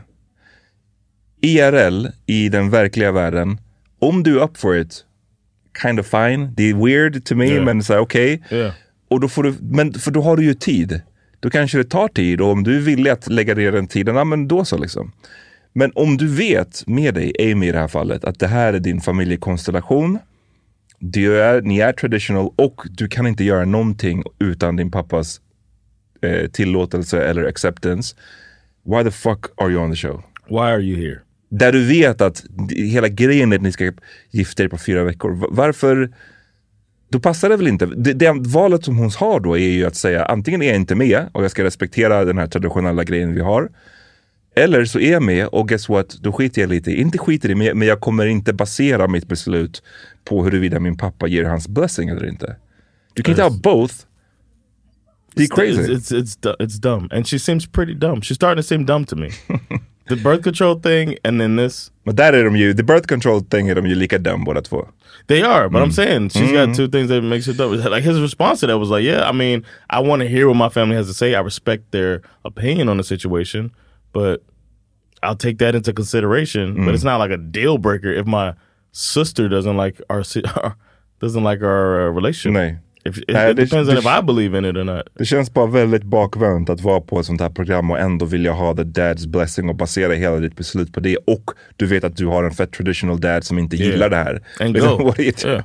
I R L, i den verkliga världen, om du är up for it, kind of fine. Det är weird to me, yeah. men så okej. Okay. Yeah. Och då får du, men för då har du ju tid. Då kanske det tar tid, och om du är villig att lägga ner den tiden, ja men då så liksom. Men om du vet med dig, Amy i det här fallet, att det här är din familjekonstellation, du är, ni är traditional, och du kan inte göra någonting utan din pappas eh, tillåtelse eller acceptance. Why the fuck are you on the show? Why are you here? Där du vet att hela grejen är att ni ska gifta er på fyra veckor. Varför? Då passar det väl inte. Det, det valet som hon har då är ju att säga, antingen är jag inte med och jag ska respektera den här traditionella grejen vi har, eller så är jag med och guess what, då skiter jag lite. Inte skiter i mig, men jag kommer inte basera mitt beslut på huruvida min pappa ger hans blessing eller inte. Du kan inte ha both. Det är crazy. It's, it's, it's, it's dumb. And she seems pretty dumb. She's starting to seem dumb to me. The birth control thing and then this. Men där är de ju, the birth control thing är de ju lika dumb båda två. They are, but mm. I'm saying she's mm. got two things that makes her dumb. Like his response to that was like, yeah, I mean, I want to hear what my family has to say. I respect their opinion on the situation, but I'll take that into consideration. Mm. But it's not like a deal breaker if my sister doesn't like our doesn't like our uh, relationship. Nej. If, it, Nej, it depends det, on if I believe in it or not. Det känns bara väldigt bakvänt att vara på ett sånt här program och ändå vilja ha the dad's blessing och basera hela ditt beslut på det, och du vet att du har en fett traditional dad som inte yeah. gillar det här. And go. What are you doing?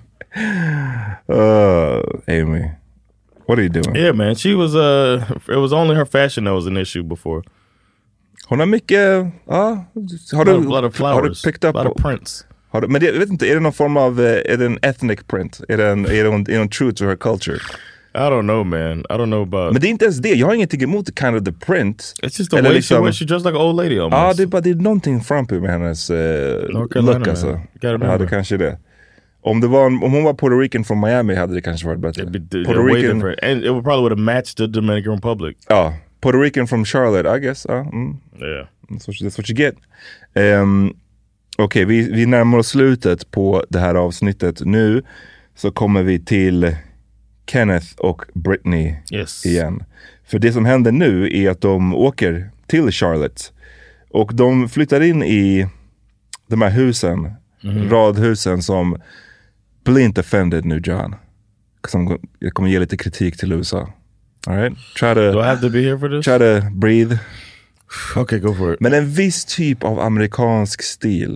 Yeah. Uh, Amy, what are you doing? Yeah man, she was uh, it was only her fashion that was an issue before. Hon har mycket, ja, uh, har, du, har du picked up? A lot of prints. Har du, men det, jag vet inte, är det någon form av, är det en ethnic print? Är det en, är det en, är det en true to her culture? I don't know man, I don't know about. Men det är inte ens det, jag har ingenting emot the kind of the print. It's just the way liksom, she wears, she dressed like an old lady almost. Ja, det är bara, det är någonting frumpy med hennes uh, look alltså. Ja, det kanske är det. Om, det var, om hon var Puerto Rican från Miami hade det kanske varit bättre. Be, Puerto yeah, Rican, and it would probably would have matched the Dominican Republic. Ja, Puerto Rican from Charlotte, I guess. Uh, mm. Yeah. That's what, that's what you get. Um, Okej, okay, vi, vi närmar oss slutet på det här avsnittet. Nu så kommer vi till Kenneth och Britney yes. igen. För det som händer nu är att de åker till Charlotte. Och de flyttar in i de här husen, mm. radhusen som, bli inte offended nu John. Som, jag kommer ge lite kritik till U S A. All right? Try to, Do I have to be here for this? Try to breathe. Okay, go for it. Men en viss typ av amerikansk stil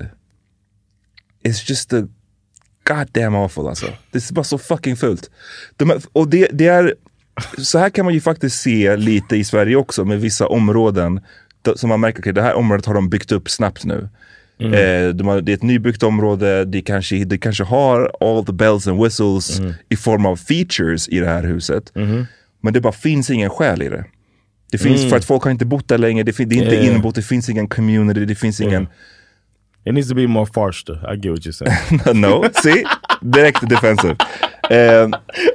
is just a goddamn awful alltså. Det är bara så fucking fult. De är, och det, det är, så här kan man ju faktiskt se lite i Sverige också med vissa områden som man märker, okay, det här området har de byggt upp snabbt nu. Mm. Eh, de har, det är ett nybyggt område, det kanske, det kanske har all the bells and whistles mm. i form av features i det här huset. Mm. Men det bara finns ingen själ i det. Det finns, mm. för att folk har inte bott där länge, det, fin- det är inte yeah. inbott, det finns ingen community, det finns yeah. ingen... It needs to be more farced. I get what you're saying. No, see? Direkt defensive. Uh,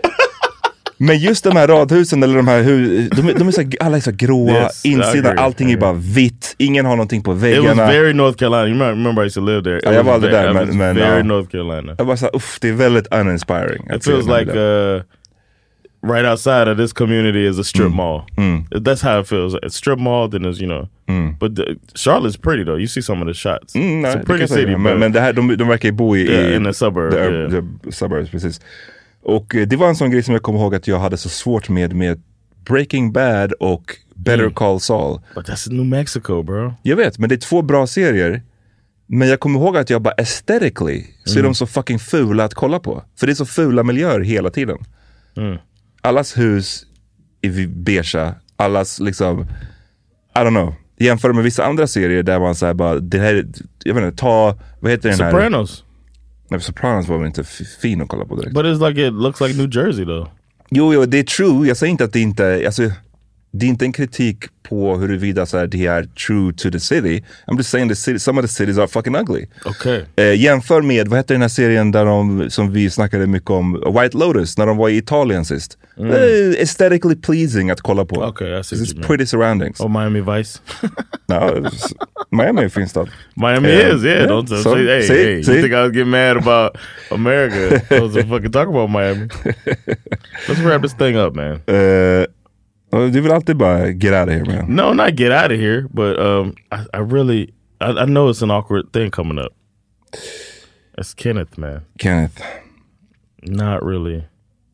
men just de här radhusen, eller de här hu- de, de är så, alla är så gråa, yes, insidan, allting är bara vitt, ingen har någonting på väggarna. It was very North Carolina, you remember I used to live there. It ja, jag var aldrig där, men... men very uh, North Carolina. Jag bara såhär, uff, det är väldigt uninspiring. It feels like... Uh, right outside of this community is a strip mm. mall. Mm. That's how it feels. A strip mall, then is, you know. Mm. But the, Charlotte's pretty though. You see some of the shots. Mm, It's a pretty city. Men, men det här, de, de verkar ju bo i... Yeah, in the suburbs. The, yeah. the suburbs, precis. Och det var en sån grej som jag kommer ihåg att jag hade så svårt med med Breaking Bad och Better mm. Call Saul. But that's New Mexico, bro. Jag vet, men det är två bra serier. Men jag kommer ihåg att jag bara aesthetically så är mm. de så fucking fula att kolla på. För det är så fula miljöer hela tiden. Mm. Allas hus är beige, allas liksom, I don't know. Jämför med vissa andra serier där man säger bara, det här, jag vet inte, ta, vad heter den här? Sopranos. Nej, Sopranos var väl inte f- fin att kolla på direkt. But it's like, it looks like New Jersey though. Jo, jo, det är true. Jag säger inte att det inte, alltså, det är inte en kritik på huruvida så här, det är true to the city. I'm just saying the city, some of the cities are fucking ugly. Okay. Eh, jämför med, vad heter den här serien där de, som vi snackade mycket om, White Lotus, när de var i Italien sist. Mm. Eh, aesthetically pleasing att kolla på. Okay, I see. It's pretty surroundings. Oh, Miami Vice. No, Miami finns det. Miami uh, is, yeah. yeah. Don't so, say, hey, see, hey, see? You think I'll get mad about America? Don't fucking talk about Miami. Let's wrap this thing up, man. Uh, Du vill alltid bara get out of here, man. No, not get out of here, but um, I, I really, I, I know it's an awkward thing coming up. It's Kenneth, man. Kenneth. Not really.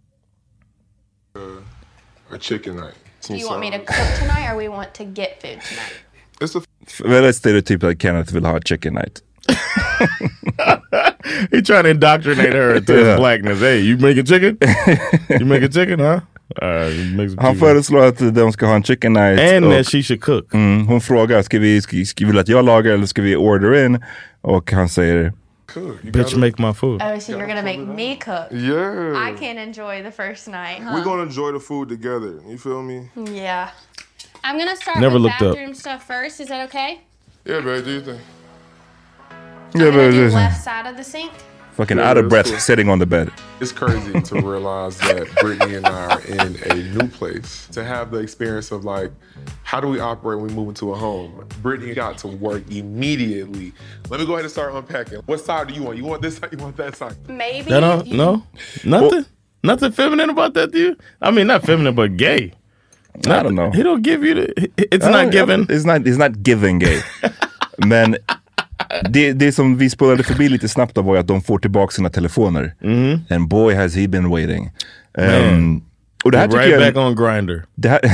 Uh, a chicken night. Do you want me to cook tonight, or we want to get food tonight? It's a väldigt stereotyp att Kenneth vill ha a chicken night. He trying to indoctrinate her into his blackness. Hey, you making chicken? You making chicken, huh? Uh, Han föreslår att de ska ha en chicken night. And och, that she should cook. Mm, hon frågar, ska vi, ska, ska vi att jag lagar eller ska vi order in? Och han säger, bitch, make my food. Oh, so you're gonna make me cook? Yeah. I can't enjoy the first night, huh? We're gonna enjoy the food together. You feel me? Yeah. I'm gonna start Never with looked up. bathroom stuff first. Is that okay? Yeah, babe, do you think? Yeah, I'm gonna do but left side of the sink. fucking Yeah, out of that's breath cool. sitting on the bed. It's crazy to realize that Brittany and I are in a new place. To have the experience of like, how do we operate when we move into a home? Brittany got to work immediately. Let me go ahead and start unpacking. What side do you want? You want this side? You want that side? Maybe. That don't, no? Nothing? Nothing feminine about that to you? I mean, not feminine, but gay. I don't know. He don't give you the... It's Uh, not given. It's not, it's not given gay. Men det, det som vi spelade förbi lite snabbt då var ju att de får tillbaka sina telefoner. Mm. And boy has he been waiting. Um, och det här tycker Right jag... back on Grindr. Det här,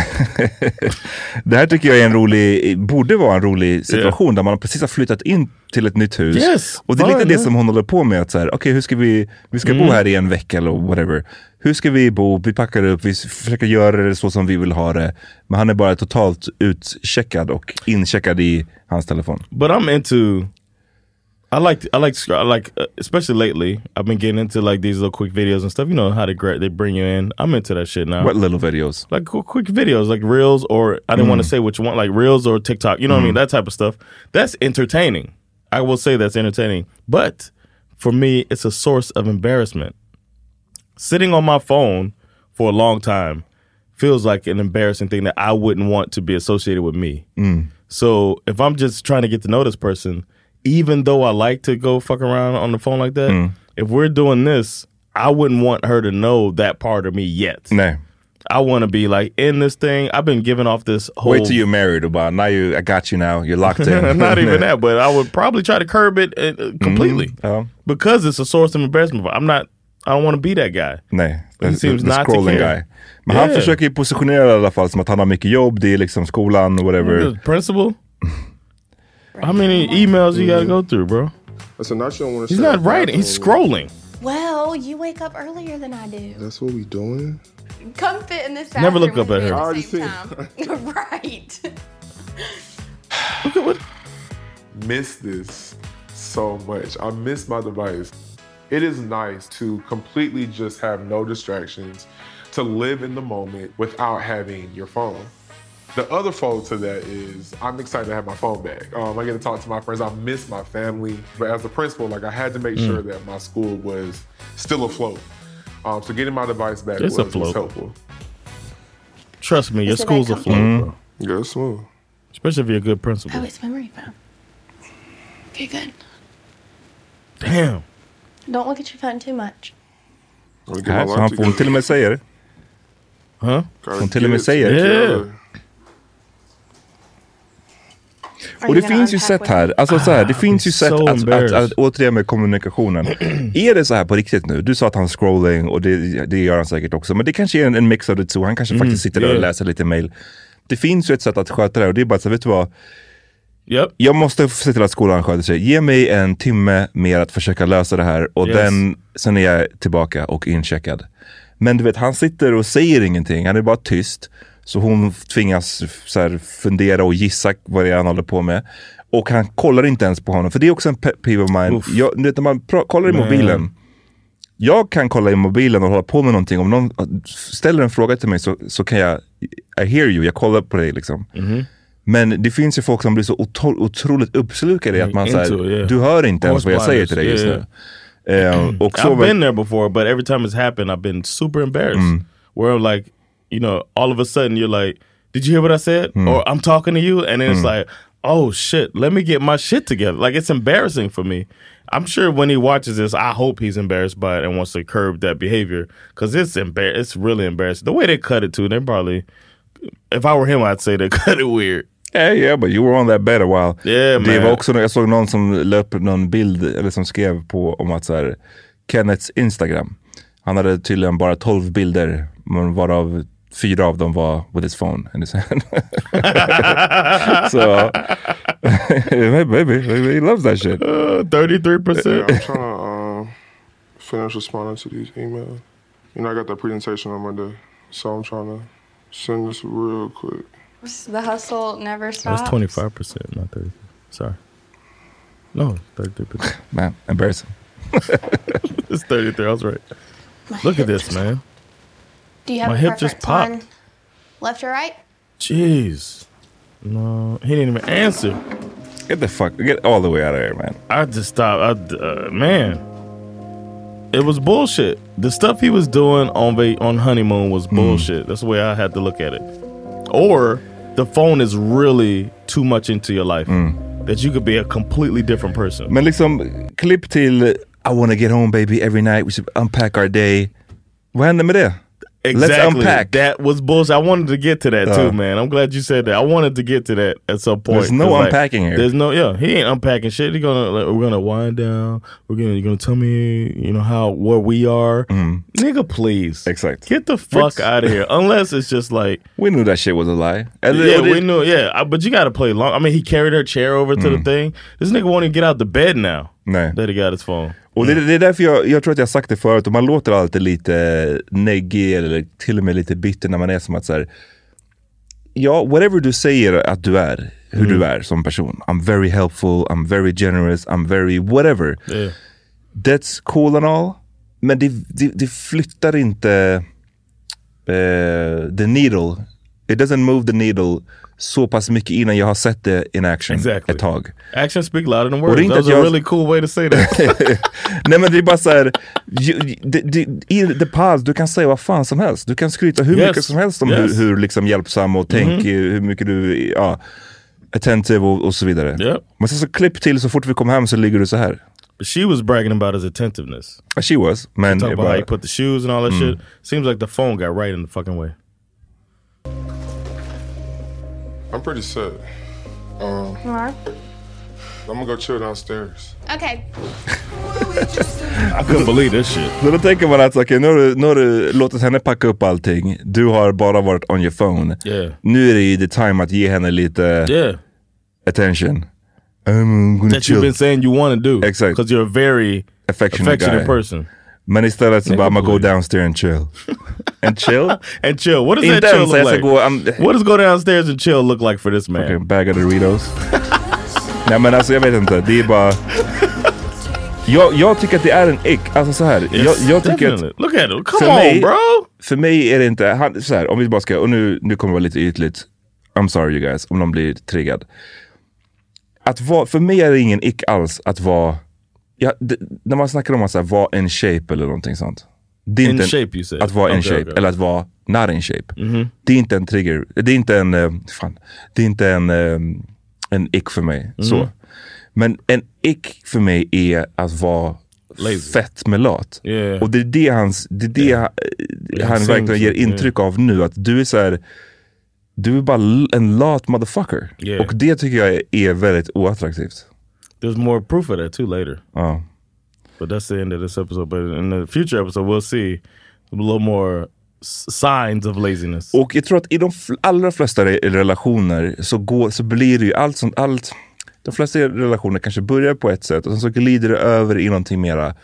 det här tycker jag är en rolig, borde vara en rolig situation yeah. där man precis har flyttat in till ett nytt hus. Yes, och det är lite fine, det yeah. som hon håller på med. Att så här, okej, okay, hur ska vi, vi ska Mm. bo här i en vecka eller whatever. Hur ska vi bo? Vi packar upp, vi försöker göra det så som vi vill ha det. Men han är bara totalt utcheckad och incheckad i hans telefon. But I'm into... I like, I like, I like, uh, especially lately, I've been getting into like these little quick videos and stuff. You know how they gra- they bring you in. I'm into that shit now. What little videos? Like qu- quick videos, like Reels, or I didn't Mm. want to say what you want, like Reels or TikTok. You know what I mean? That type of stuff. That's entertaining. I will say that's entertaining. But for me, it's a source of embarrassment. Sitting on my phone for a long time feels like an embarrassing thing that I wouldn't want to be associated with me. Mm. So if I'm just trying to get to know this person, even though I like to go fuck around on the phone like that, Mm. if we're doing this, I wouldn't want her to know that part of me yet. Nej. I want to be like in this thing. I've been giving off this whole... Wait till you're married. About now you, I got you now. You're locked in. Not even that, but I would probably try to curb it uh, completely. Mm. Ja. Because it's a source of embarrassment. I'm not... I don't want to be that guy. Nej, But he the, seems the not to scrolling care. guy. Men han Yeah. försöker ju positionera i alla fall som att han har mycket jobb. Det är liksom skolan, whatever. The principal? How many emails you gotta go through, bro? Listen, not you don't want to. He's not writing. He's scrolling. Well, you wake up earlier than I do. That's what we doing. Come fit in this bathroom. Never look up with at me her. I the already same seen. time. Right. Look at what... Miss this so much. I miss my device. It is nice to completely just have no distractions, to live in the moment without having your phone. The other fold to that is I'm excited to have my phone back. Um, I get to talk to my friends. I miss my family. But as a principal, like I had to make Mm. sure that my school was still afloat. Um, so getting my device back It's was, afloat. was helpful. Trust me, your Is it school's that afloat, Mm. bro. Yeah, it's smooth. Especially if you're a good principal. Oh, it's memory foam. Okay, good. Damn. Don't look at your phone too much. Wanna get my Här, så life han får together. till och med säga det. Huh? Gotta Hon till och med get säger. it Yeah. together. Are Och you det gonna finns ju unpack sätt with här, me? alltså så här, det Ah, finns ju I'm sätt so att, att, att, embarrassed. att, återigen med kommunikationen. Är det så här på riktigt nu? Du sa att han scrolling och det, det gör han säkert också. Men det kanske är en, en mix av det två. Han kanske faktiskt sitter där och yeah. läser lite mail. Det finns ju ett sätt att sköta det och det är bara så, vet du vad? Yep. Jag måste se till att skolan sköter sig. Ge mig en timme mer att försöka lösa det här och Yes. den, sen är jag tillbaka och incheckad. Men du vet, han sitter och säger ingenting. Han är bara tyst. Så hon tvingas så här, fundera och gissa vad det är han håller på med. Och han kollar inte ens på honom. För det är också en pet peeve of mine. Jag, du vet, när man pra- kollar i Man. mobilen. Jag kan kolla i mobilen och hålla på med någonting. Om någon ställer en fråga till mig så, så kan jag, I hear you, jag kollar på dig liksom. Mm-hmm. Men det finns ju folk som blir så otro- otroligt uppslukade i att man Into säger, it, yeah. du hör inte ens vad jag Horse säger till dig just blinders, nu. Eh, och så I've väl- been there before, but every time it's happened, I've been super embarrassed. Mm. Where I'm like, you know, all of a sudden you're like, did you hear what I said? Mm. Or I'm talking to you, and then it's Mm. like, oh shit, let me get my shit together. Like, it's embarrassing for me. I'm sure when he watches this, I hope he's embarrassed by it and wants to curb that behavior, because it's embar- it's really embarrassing. The way they cut it too, they probably if I were him I'd say that kind of weird. Yeah, yeah, but you were on that bed a while. Yeah, det man. var också, jag såg någon som la upp någon bild, eller som skrev på om att så här, Kenneths Instagram, han hade tydligen bara tolv bilder, men varav fyra av dem var with his phone in his hand. So maybe, maybe, maybe he loves that shit. Uh, thirty-three percent. Yeah, I'm trying to uh, finish responding to these emails. You know, I got that presentation on Monday, so I'm trying to send this real quick. The hustle never stops. That's twenty-five percent, not thirty. Sorry. No, thirty-three percent. Man, embarrassing. It's thirty-three, I was right. My Look at this, just, man. Do you have My a hip just popped. on left or right? Jeez. No, he didn't even answer. Get the fuck, get all the way out of here, man. I just stopped. I, uh, man, it was bullshit. The stuff he was doing on va- on honeymoon was bullshit. Mm. That's the way I had to look at it. Or the phone is really too much into your life. Mm. That you could be a completely different person. Men liksom, klipp till I wanna get home baby every night. We should unpack our day. Vad hände med det? Exactly. Let's unpack. That was bullshit. I wanted to get to that uh, too, man. I'm glad you said that. I wanted to get to that at some point. There's no unpacking like, here. There's no, yeah. He ain't unpacking shit. He's gonna, like, we're gonna wind down. We're gonna, you're gonna tell me, you know, how where we are, mm. nigga. Please, exactly. Get the fuck out of here. Unless it's just like we knew that shit was a lie. And yeah, we knew. Yeah, but you got to play long. I mean, he carried her chair over to mm. the thing. This nigga won't even get out the bed now. Nej. That he got his phone. Och det, det är därför jag, jag tror att jag har sagt det förut, och man låter alltid lite neggig eller till och med lite bitter när man är som att så här, ja, whatever du säger att du är, hur mm. du är som person. I'm very helpful, I'm very generous, I'm very whatever. Yeah. That's cool and all. Men det, det, det flyttar inte uh, the needle. It doesn't move the needle så pass mycket innan jag har sett det in action exactly. ett tag. Action speak louder than words. That was jag... a really cool way to say that. Nej, men det är bara så här, you, det, det, i the pause, du kan säga vad fan som helst. Du kan skryta hur yes. mycket som helst om yes. hur, hur liksom hjälpsam och tänk, mm-hmm. hur mycket du ja, attentive och, och så vidare. Yep. Men sen så klipp till så fort vi kom hem så ligger du så här. But she was bragging about his attentiveness. She was. Man, she talked about how he put the shoes and all that mm. shit. Seems like the phone got right in the fucking way. I'm pretty set. Um, you are? I'm gonna go chill downstairs. Okay. I couldn't believe this shit. Så då tänker man att okay, nu har du, nu har du låtit henne packa upp allting. Du har bara varit on your phone. Yeah. Nu är det ju the time att ge henne lite yeah. attention. I'm gonna That chill. you've been saying you want to do. Exactly. Because you're a very affectionate, affectionate person. Men istället så bara, I'm gonna go downstairs and chill. And chill? And chill. What does that chill look like? Gå, um, What does go downstairs and chill look like for this man? Okay, bag of Doritos. Nej men alltså jag vet inte, det är bara... jag, jag tycker att det är en ick. Alltså så här. Yes, jag, jag tycker att... Look at it. Come on mig, bro! För mig är det inte... Han, så här, om vi bara ska... Och nu, nu kommer det vara lite ytligt. I'm sorry you guys, om någon blir triggad. Att vara, för mig är det ingen ick alls att vara... Ja, det, när man snackar om att vara in shape eller någonting sånt. Det är in inte shape you say. Att vara in okay, shape okay. eller att vara not in shape. Mm-hmm. Det är inte en trigger. Det är inte en uh, fan. Det är inte en um, en ick för mig. Mm-hmm. Så. Men en ick för mig är att vara lazy. Fett med lat. Yeah. Och det är det hans det är det yeah. han, yeah, han verkligen ger intryck yeah. av nu, att du är så här, du är bara en lat motherfucker. Yeah. Och det tycker jag är, är väldigt oattraktivt. There's more proof of that too later. Oh. But that's the end of this episode. But in the future episode we'll see a little more signs of laziness. Och jag tror att i de fl- allra flesta re- relationer så, går, så blir det ju allt sånt, allt, de flesta relationer kanske börjar på ett sätt och sen så glider det över i någonting mera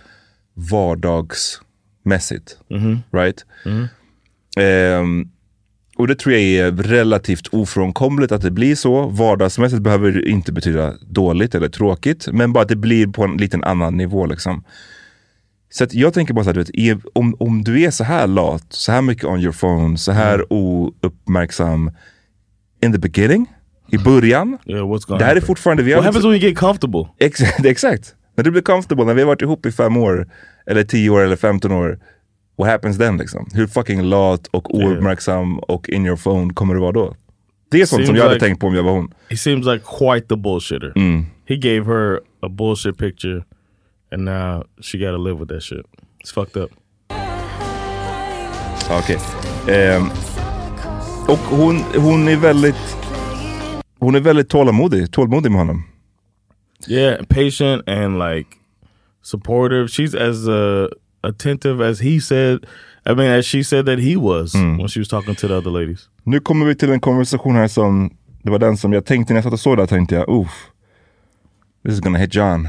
vardagsmässigt. Mm-hmm. Right? Mm-hmm. Um, och det tror jag är relativt ofrånkomligt att det blir så. Vardagsmässigt behöver det inte betyda dåligt eller tråkigt, men bara att det blir på en liten annan nivå liksom. Så att jag tänker bara så här, du vet, om, om du är så här lat, så här mycket on your phone, så här mm. ouppmärksam in the beginning, i början, yeah, what's going det här happen? är fortfarande... Vi What happens when you get comfortable? Exakt, exakt. När du blir comfortable, när vi har varit ihop i fem år, eller tio år, eller femton år, what happens then liksom? Hur fucking lat och ouppmärksam yeah. och in your phone kommer det vara då? Det är sånt som jag hade like, tänkt på om jag var hon. He seems like quite the bullshitter. Mm. He gave her a bullshit picture and now she gotta live with that shit. It's fucked up. Okej. Okay. Um, Och hon, hon är väldigt hon är väldigt tålamodig, tålmodig med honom. Yeah, patient and like supportive. She's as uh, attentive as he said, I mean as she said that he was mm. when she was talking to the other ladies. Nu kommer vi till en konversation här som, det var den som jag tänkte när jag satt och såg där, tänkte jag, oof, this is gonna hit John.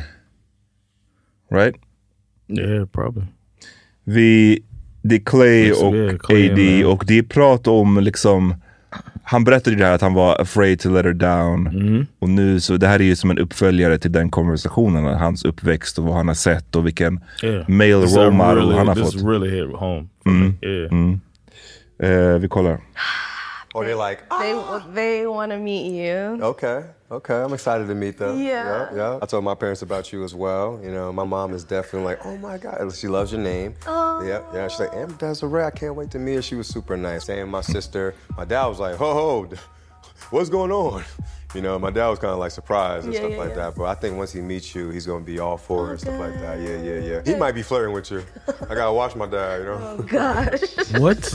Right? Yeah, probably. Vi, det är Clay Yes, och yeah, Clay A D and, uh, och det är prat om liksom, han berättade ju det här att han var afraid to let her down. Mm. Och nu så, det här är ju som en uppföljare till den konversationen, hans uppväxt och vad han har sett och vilken yeah. male This role model really, han har this fått. really hit home. Mm. Yeah. Mm. Uh, vi kollar. Oh, they're like, They they want to meet you. okay, okay, I'm excited to meet them. Yeah. yeah, yeah. I told my parents about you as well. You know, my mom is definitely like, oh my God, she loves your name. Oh. Yeah, yeah. She's like, Amber Desiree, I can't wait to meet her. She was super nice. Same my sister. My dad was like, ho ho, what's going on? You know, my dad was kind of like surprised and Yeah, stuff yeah, like yeah. that. But I think once he meets you, he's gonna be all for it and stuff like that. Yeah, yeah, yeah. He might be flirting with you. I gotta watch my dad, you know. Oh gosh. What?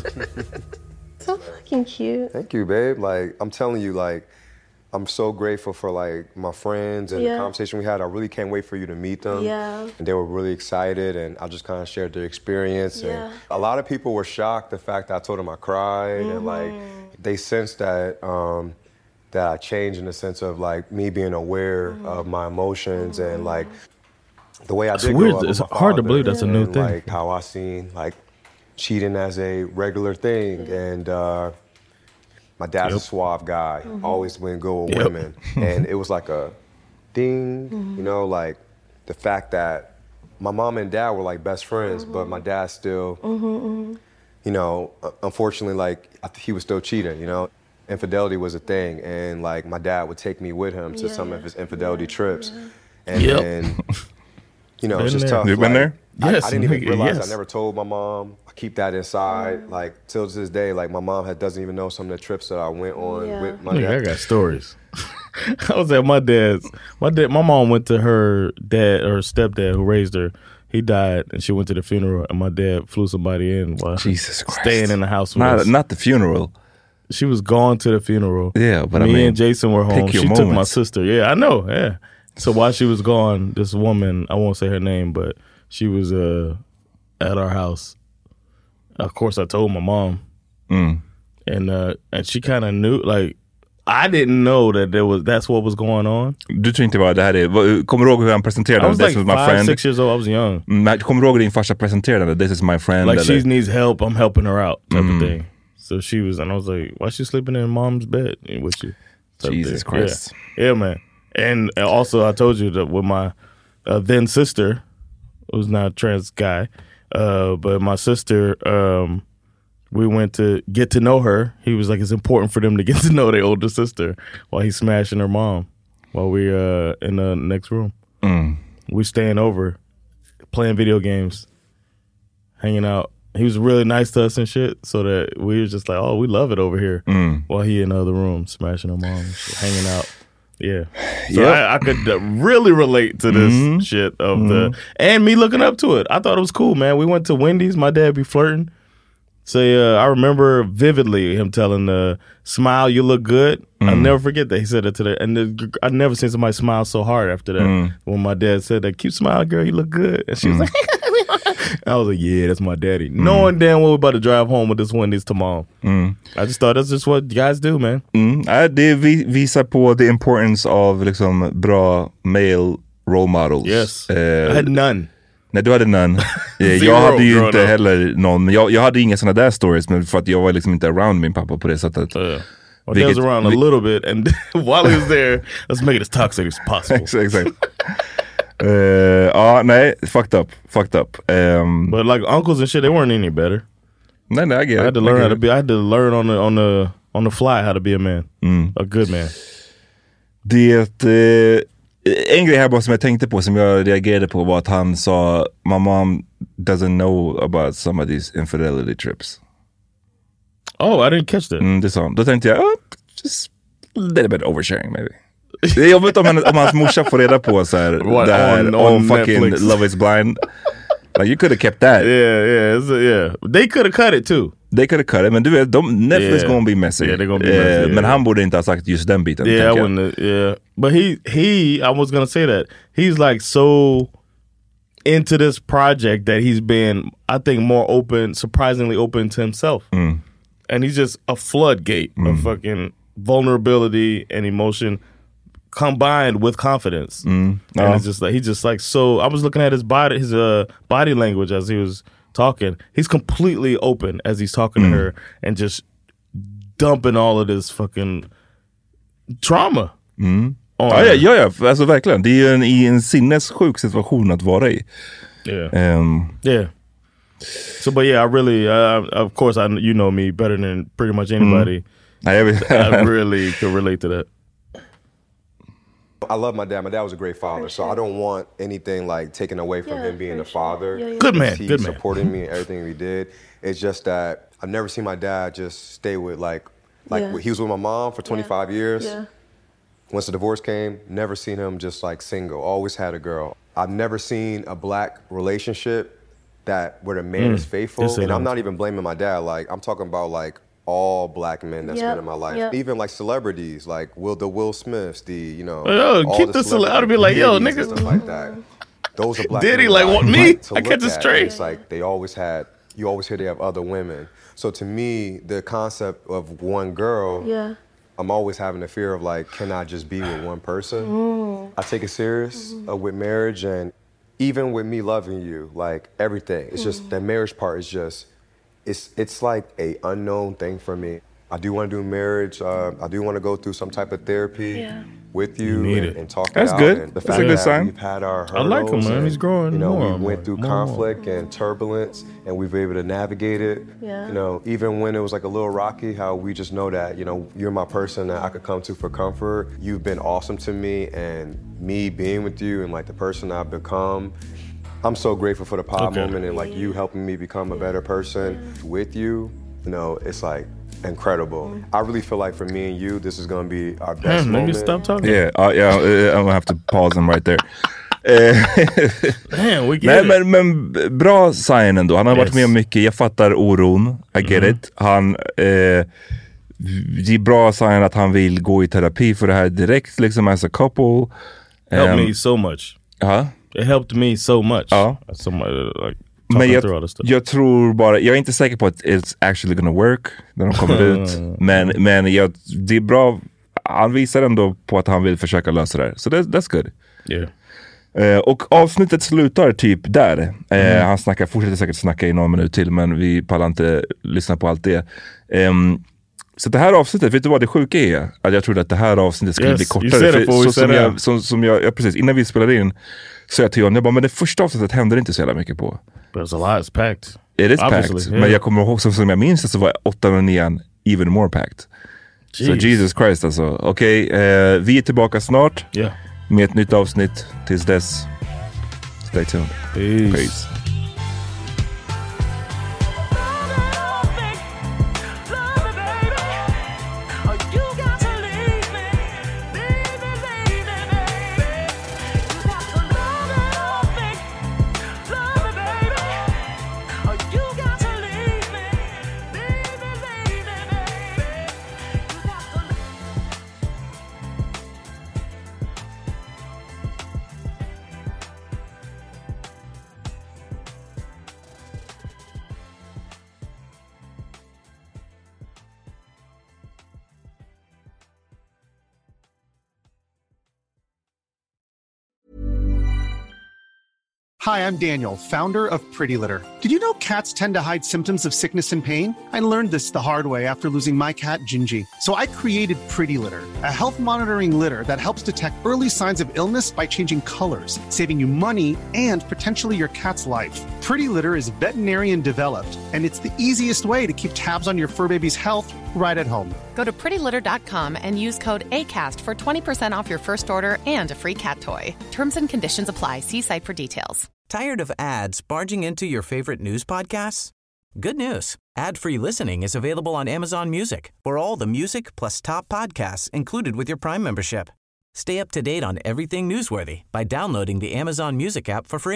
So fucking cute. Thank you, babe. Like, I'm telling you, like, I'm so grateful for, like, my friends and Yeah. the conversation we had. I really can't wait for you to meet them. Yeah. And they were really excited, and I just kind of shared their experience. Yeah. And a lot of people were shocked the fact that I told them I cried, and, like, they sensed that um, that I changed in the sense of, like, me being aware of my emotions and, like, the way I It's did weird. grow up with It's my hard to father, believe that's a new and, thing. like, how I seen, like, cheating as a regular thing, and uh, my dad's Yep. a suave guy, Mm-hmm. always been good with Yep. women, and it was like a ding, you know, like the fact that my mom and dad were like best friends, but my dad still, you know, uh, unfortunately, like I th- he was still cheating, you know. Infidelity was a thing, and like my dad would take me with him to some of his infidelity trips, and Yep. then, you know, Been it's just there. tough. You been like, there? I, Yes, I didn't even nigga, realize. yes. I never told my mom. I keep that inside. Like till to this day, like my mom had, doesn't even know some of the trips that I went on Yeah. with my Nigga, I dad. got stories. I was at my dad's. My dad, my mom went to her dad or stepdad who raised her. He died, and she went to the funeral, and my dad flew somebody in while Jesus Christ. staying in the house with Not, us. not the funeral. She was gone to the funeral. Yeah, but me I mean, and Jason were home. pick your She took my moments. sister. Yeah, I know. Yeah. So while she was gone, this woman, I won't say her name, but she was uh, at our house. Of course, I told my mom, Mm. and uh, and she kind of knew. Like, I didn't know that there was that's what was going on. Du tror inte vad det här är. Vad- Kommer du ihåg hur han presenterade I was This like is my five, friend? six years old. I was young. Mm, kommer du ihåg hur din farsa presenterade This is my friend? Like eller? she needs help, I'm helping her out, type Mm. of thing. So she was, and I was like, "Why is she sleeping in mom's bed with you?" Type Jesus thing. Christ. Yeah. yeah, man. And also, I told you that with my uh, then sister, who's not a trans guy, uh, but my sister, um, we went to get to know her. He was like, it's important for them to get to know their older sister while he's smashing her mom while we uh in the next room. Mm. We staying over, playing video games, hanging out. He was really nice to us and shit, so that we were just like, oh, we love it over here. Mm. While he in the other room smashing her mom, hanging out. Yeah. So Yep. I, I could uh, really relate to this Mhm. shit of Mhm. the, and me looking up to it. I thought it was cool, man. We went to Wendy's. My dad be flirting. Say, uh, I remember vividly him telling the smile, you look good. I'll Mm. never forget that. He said that to the, and the, I've never seen somebody smile so hard after that. Mm. When my dad said that, keep smiling, girl, you look good. And she was Mm. like, I was like, yeah, that's my daddy. Knowing damn well we're about to drive home with this Wendy's tomorrow. Mm. I just thought that's just what guys do, man. Mm. Ja, det vi, visar på the importance av liksom bra male role models. Yes. Eh, I had none. Nej, du hade none. Eh, Zero jag hade ju growing inte up. heller någon. Men jag, jag hade inga såna där stories, men för att jag var liksom inte around min pappa på det sättet. Uh, well, Vilket- he was around a little bit, and while he was there, let's make it as toxic as possible. Exakt, exakt. Eh, Ja, nej, fucked up. Fucked up. Um, But like uncles and shit, they weren't any better. nej, nej, I get I it. had to I learn get how to it. be. I had to learn on the on the on the fly how to be a man, Mm. a good man. Det, eh, en grej här bara som jag tänkte på, som jag reagerade på, var att han sa my mom doesn't know about some of these infidelity trips. Oh, I didn't catch that. Mm, det sa han. Då tänkte jag, oh, just a little bit oversharing maybe. Det är jobbigt om, han, om hans morsa får reda på så här, What, det här on- om on fucking Netflix. Love is blind. Like you could have kept that. Yeah, yeah, it's a, yeah. They could have cut it too. They could have cut it, men du vet, de, Netflix Yeah. gonna be messy. Yeah, they're gonna be Eh, messy, yeah. Men han borde inte ha sagt just den biten. Yeah, I tänker jag. wouldn't. Yeah, but he he. I was gonna say that he's like so into this project that he's been, I think, more open, surprisingly open to himself, Mm. and he's just a floodgate Mm. of fucking vulnerability and emotion combined with confidence. Mm. And Ja. it's just like he's just like so. I was looking at his body, his uh, body language as he was talking. He's completely open as he's talking Mm. to her and just dumping all of this fucking trauma. Mm. on Ja, her. ja, ja, ja, alltså verkligen. Det är ju en, i en sinnessjuk situation att vara i. Yeah. Um, Yeah. So, but yeah, I really, uh, of course, I you know me better than pretty much anybody. I, I really could relate to that. I love my dad. My dad was a great father, so I don't want anything like taken away from him being a father. Yeah, yeah. Good man, He good man. supported me in everything we did. It's just that I've never seen my dad just stay with like, like Yeah. he was with my mom for twenty-five years. Yeah. Once the divorce came, never seen him just like single. Always had a girl. I've never seen a black relationship that where the man Mm. is faithful. Yes, it And I'm is. not even blaming my dad. Like I'm talking about like all black men that's Yep, been in my life. yep. Even like celebrities, like Will the Will Smiths, the you know. Yo, all keep the cele- I'd be like, yo, Diddy's nigga. and stuff like that. Those are black Diddy, men like, that what, I me? like to I look catch it at. straight. It's like they always had. You always hear they have other women. So to me, the concept of one girl. Yeah. I'm always having the fear of like, can I just be with one person? Mm. I take it serious uh, with marriage, and even with me loving you, like everything. It's just the marriage part is just, it's it's like a unknown thing for me. I do want to do marriage. Uh, I do want to go through some type of therapy Yeah. with you, You need and, it. and talk That's it out. good. And the That's fact a good that sign. we've had our I like him, hurdles man. and, He's growing You know, more we and went more, through more and more. conflict and turbulence, and we've been able to navigate it. Yeah. You know, even when it was like a little rocky, how we just know that, you know, you're my person that I could come to for comfort. You've been awesome to me, and me being with you and like the person I've become, I'm so grateful for the pod Okay. moment and like you helping me become a better person with you. You know, it's like incredible. I really feel like for me and you, this is gonna be our best Damn, moment. nigga, stop talking. yeah, uh, yeah, uh, I'm gonna have to pause them right there. Eh, Damn, we get Nej, it. men, men bra sign ändå. Han har varit Yes. med om mycket. Jag fattar oron. I get Mhm. it. Han, eh, det är bra sign att han vill gå i terapi för det här direkt, liksom as a couple. Helped Um, me so much. Ja. It helped me so much. Ja. As somebody like Men talking jag, through all this stuff. jag tror bara, jag är inte säker på att it's actually gonna work när de kommer ut. Men, men jag, det är bra, han visar ändå på att han vill försöka lösa det här. Så that, that's good. Yeah. Eh, och avsnittet slutar typ där. Eh, Mm. Han snackar, fortsätter säkert snacka i någon minut till, men vi pallar inte lyssna på allt det. Ehm, så det här avsnittet, vet du vad det sjuka är? Att jag trodde att det här avsnittet skulle Yes, bli you kortare. said it För before we så, said som that. jag, som, som jag, ja, precis, innan vi spelade in så jag till John, jag bara, men det första avsnittet hände inte så jävla mycket på. But it's a lot, it's packed. It is Obviously, packed. yeah. Men jag kommer ihåg, som, som jag minns det, så var åtta och nian even more packed. Så Jeez. Jesus Christ alltså. Okej, eh, vi är tillbaka snart Yeah. med ett nytt avsnitt. Tills dess, stay tuned. Peace. Peace. Hi, I'm Daniel, founder of Pretty Litter. Did you know cats tend to hide symptoms of sickness and pain? I learned this the hard way after losing my cat, Gingy. So I created Pretty Litter, a health monitoring litter that helps detect early signs of illness by changing colors, saving you money and potentially your cat's life. Pretty Litter is veterinarian developed, and it's the easiest way to keep tabs on your fur baby's health right at home. Go to pretty litter dot com and use code ACAST for twenty percent off your first order and a free cat toy. Terms and conditions apply. See site for details. Tired of ads barging into your favorite news podcasts? Good news. Ad-free listening is available on Amazon Music for all the music plus top podcasts included with your Prime membership. Stay up to date on everything newsworthy by downloading the Amazon Music app for free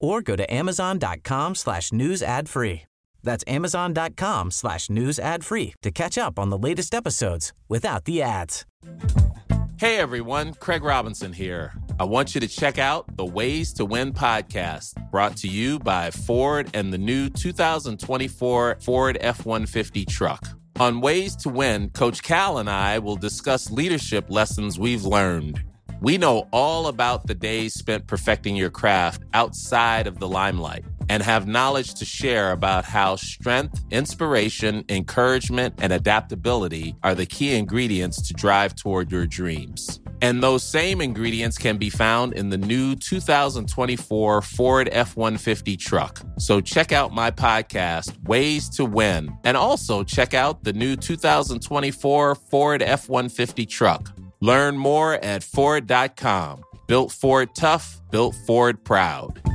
or go to amazon.com slash news ad free. That's amazon.com slash news ad free to catch up on the latest episodes without the ads. Hey everyone, Craig Robinson here. I want you to check out the Ways to Win podcast, brought to you by Ford and the new two thousand twenty-four Ford F one fifty truck. On Ways to Win, Coach Cal and I will discuss leadership lessons we've learned. We know all about the days spent perfecting your craft outside of the limelight and have knowledge to share about how strength, inspiration, encouragement, and adaptability are the key ingredients to drive toward your dreams. And those same ingredients can be found in the new two thousand twenty-four Ford F one fifty truck. So check out my podcast, Ways to Win, and also check out the new two thousand twenty-four Ford F one fifty truck. Learn more at Ford dot com. Built Ford tough, built Ford proud.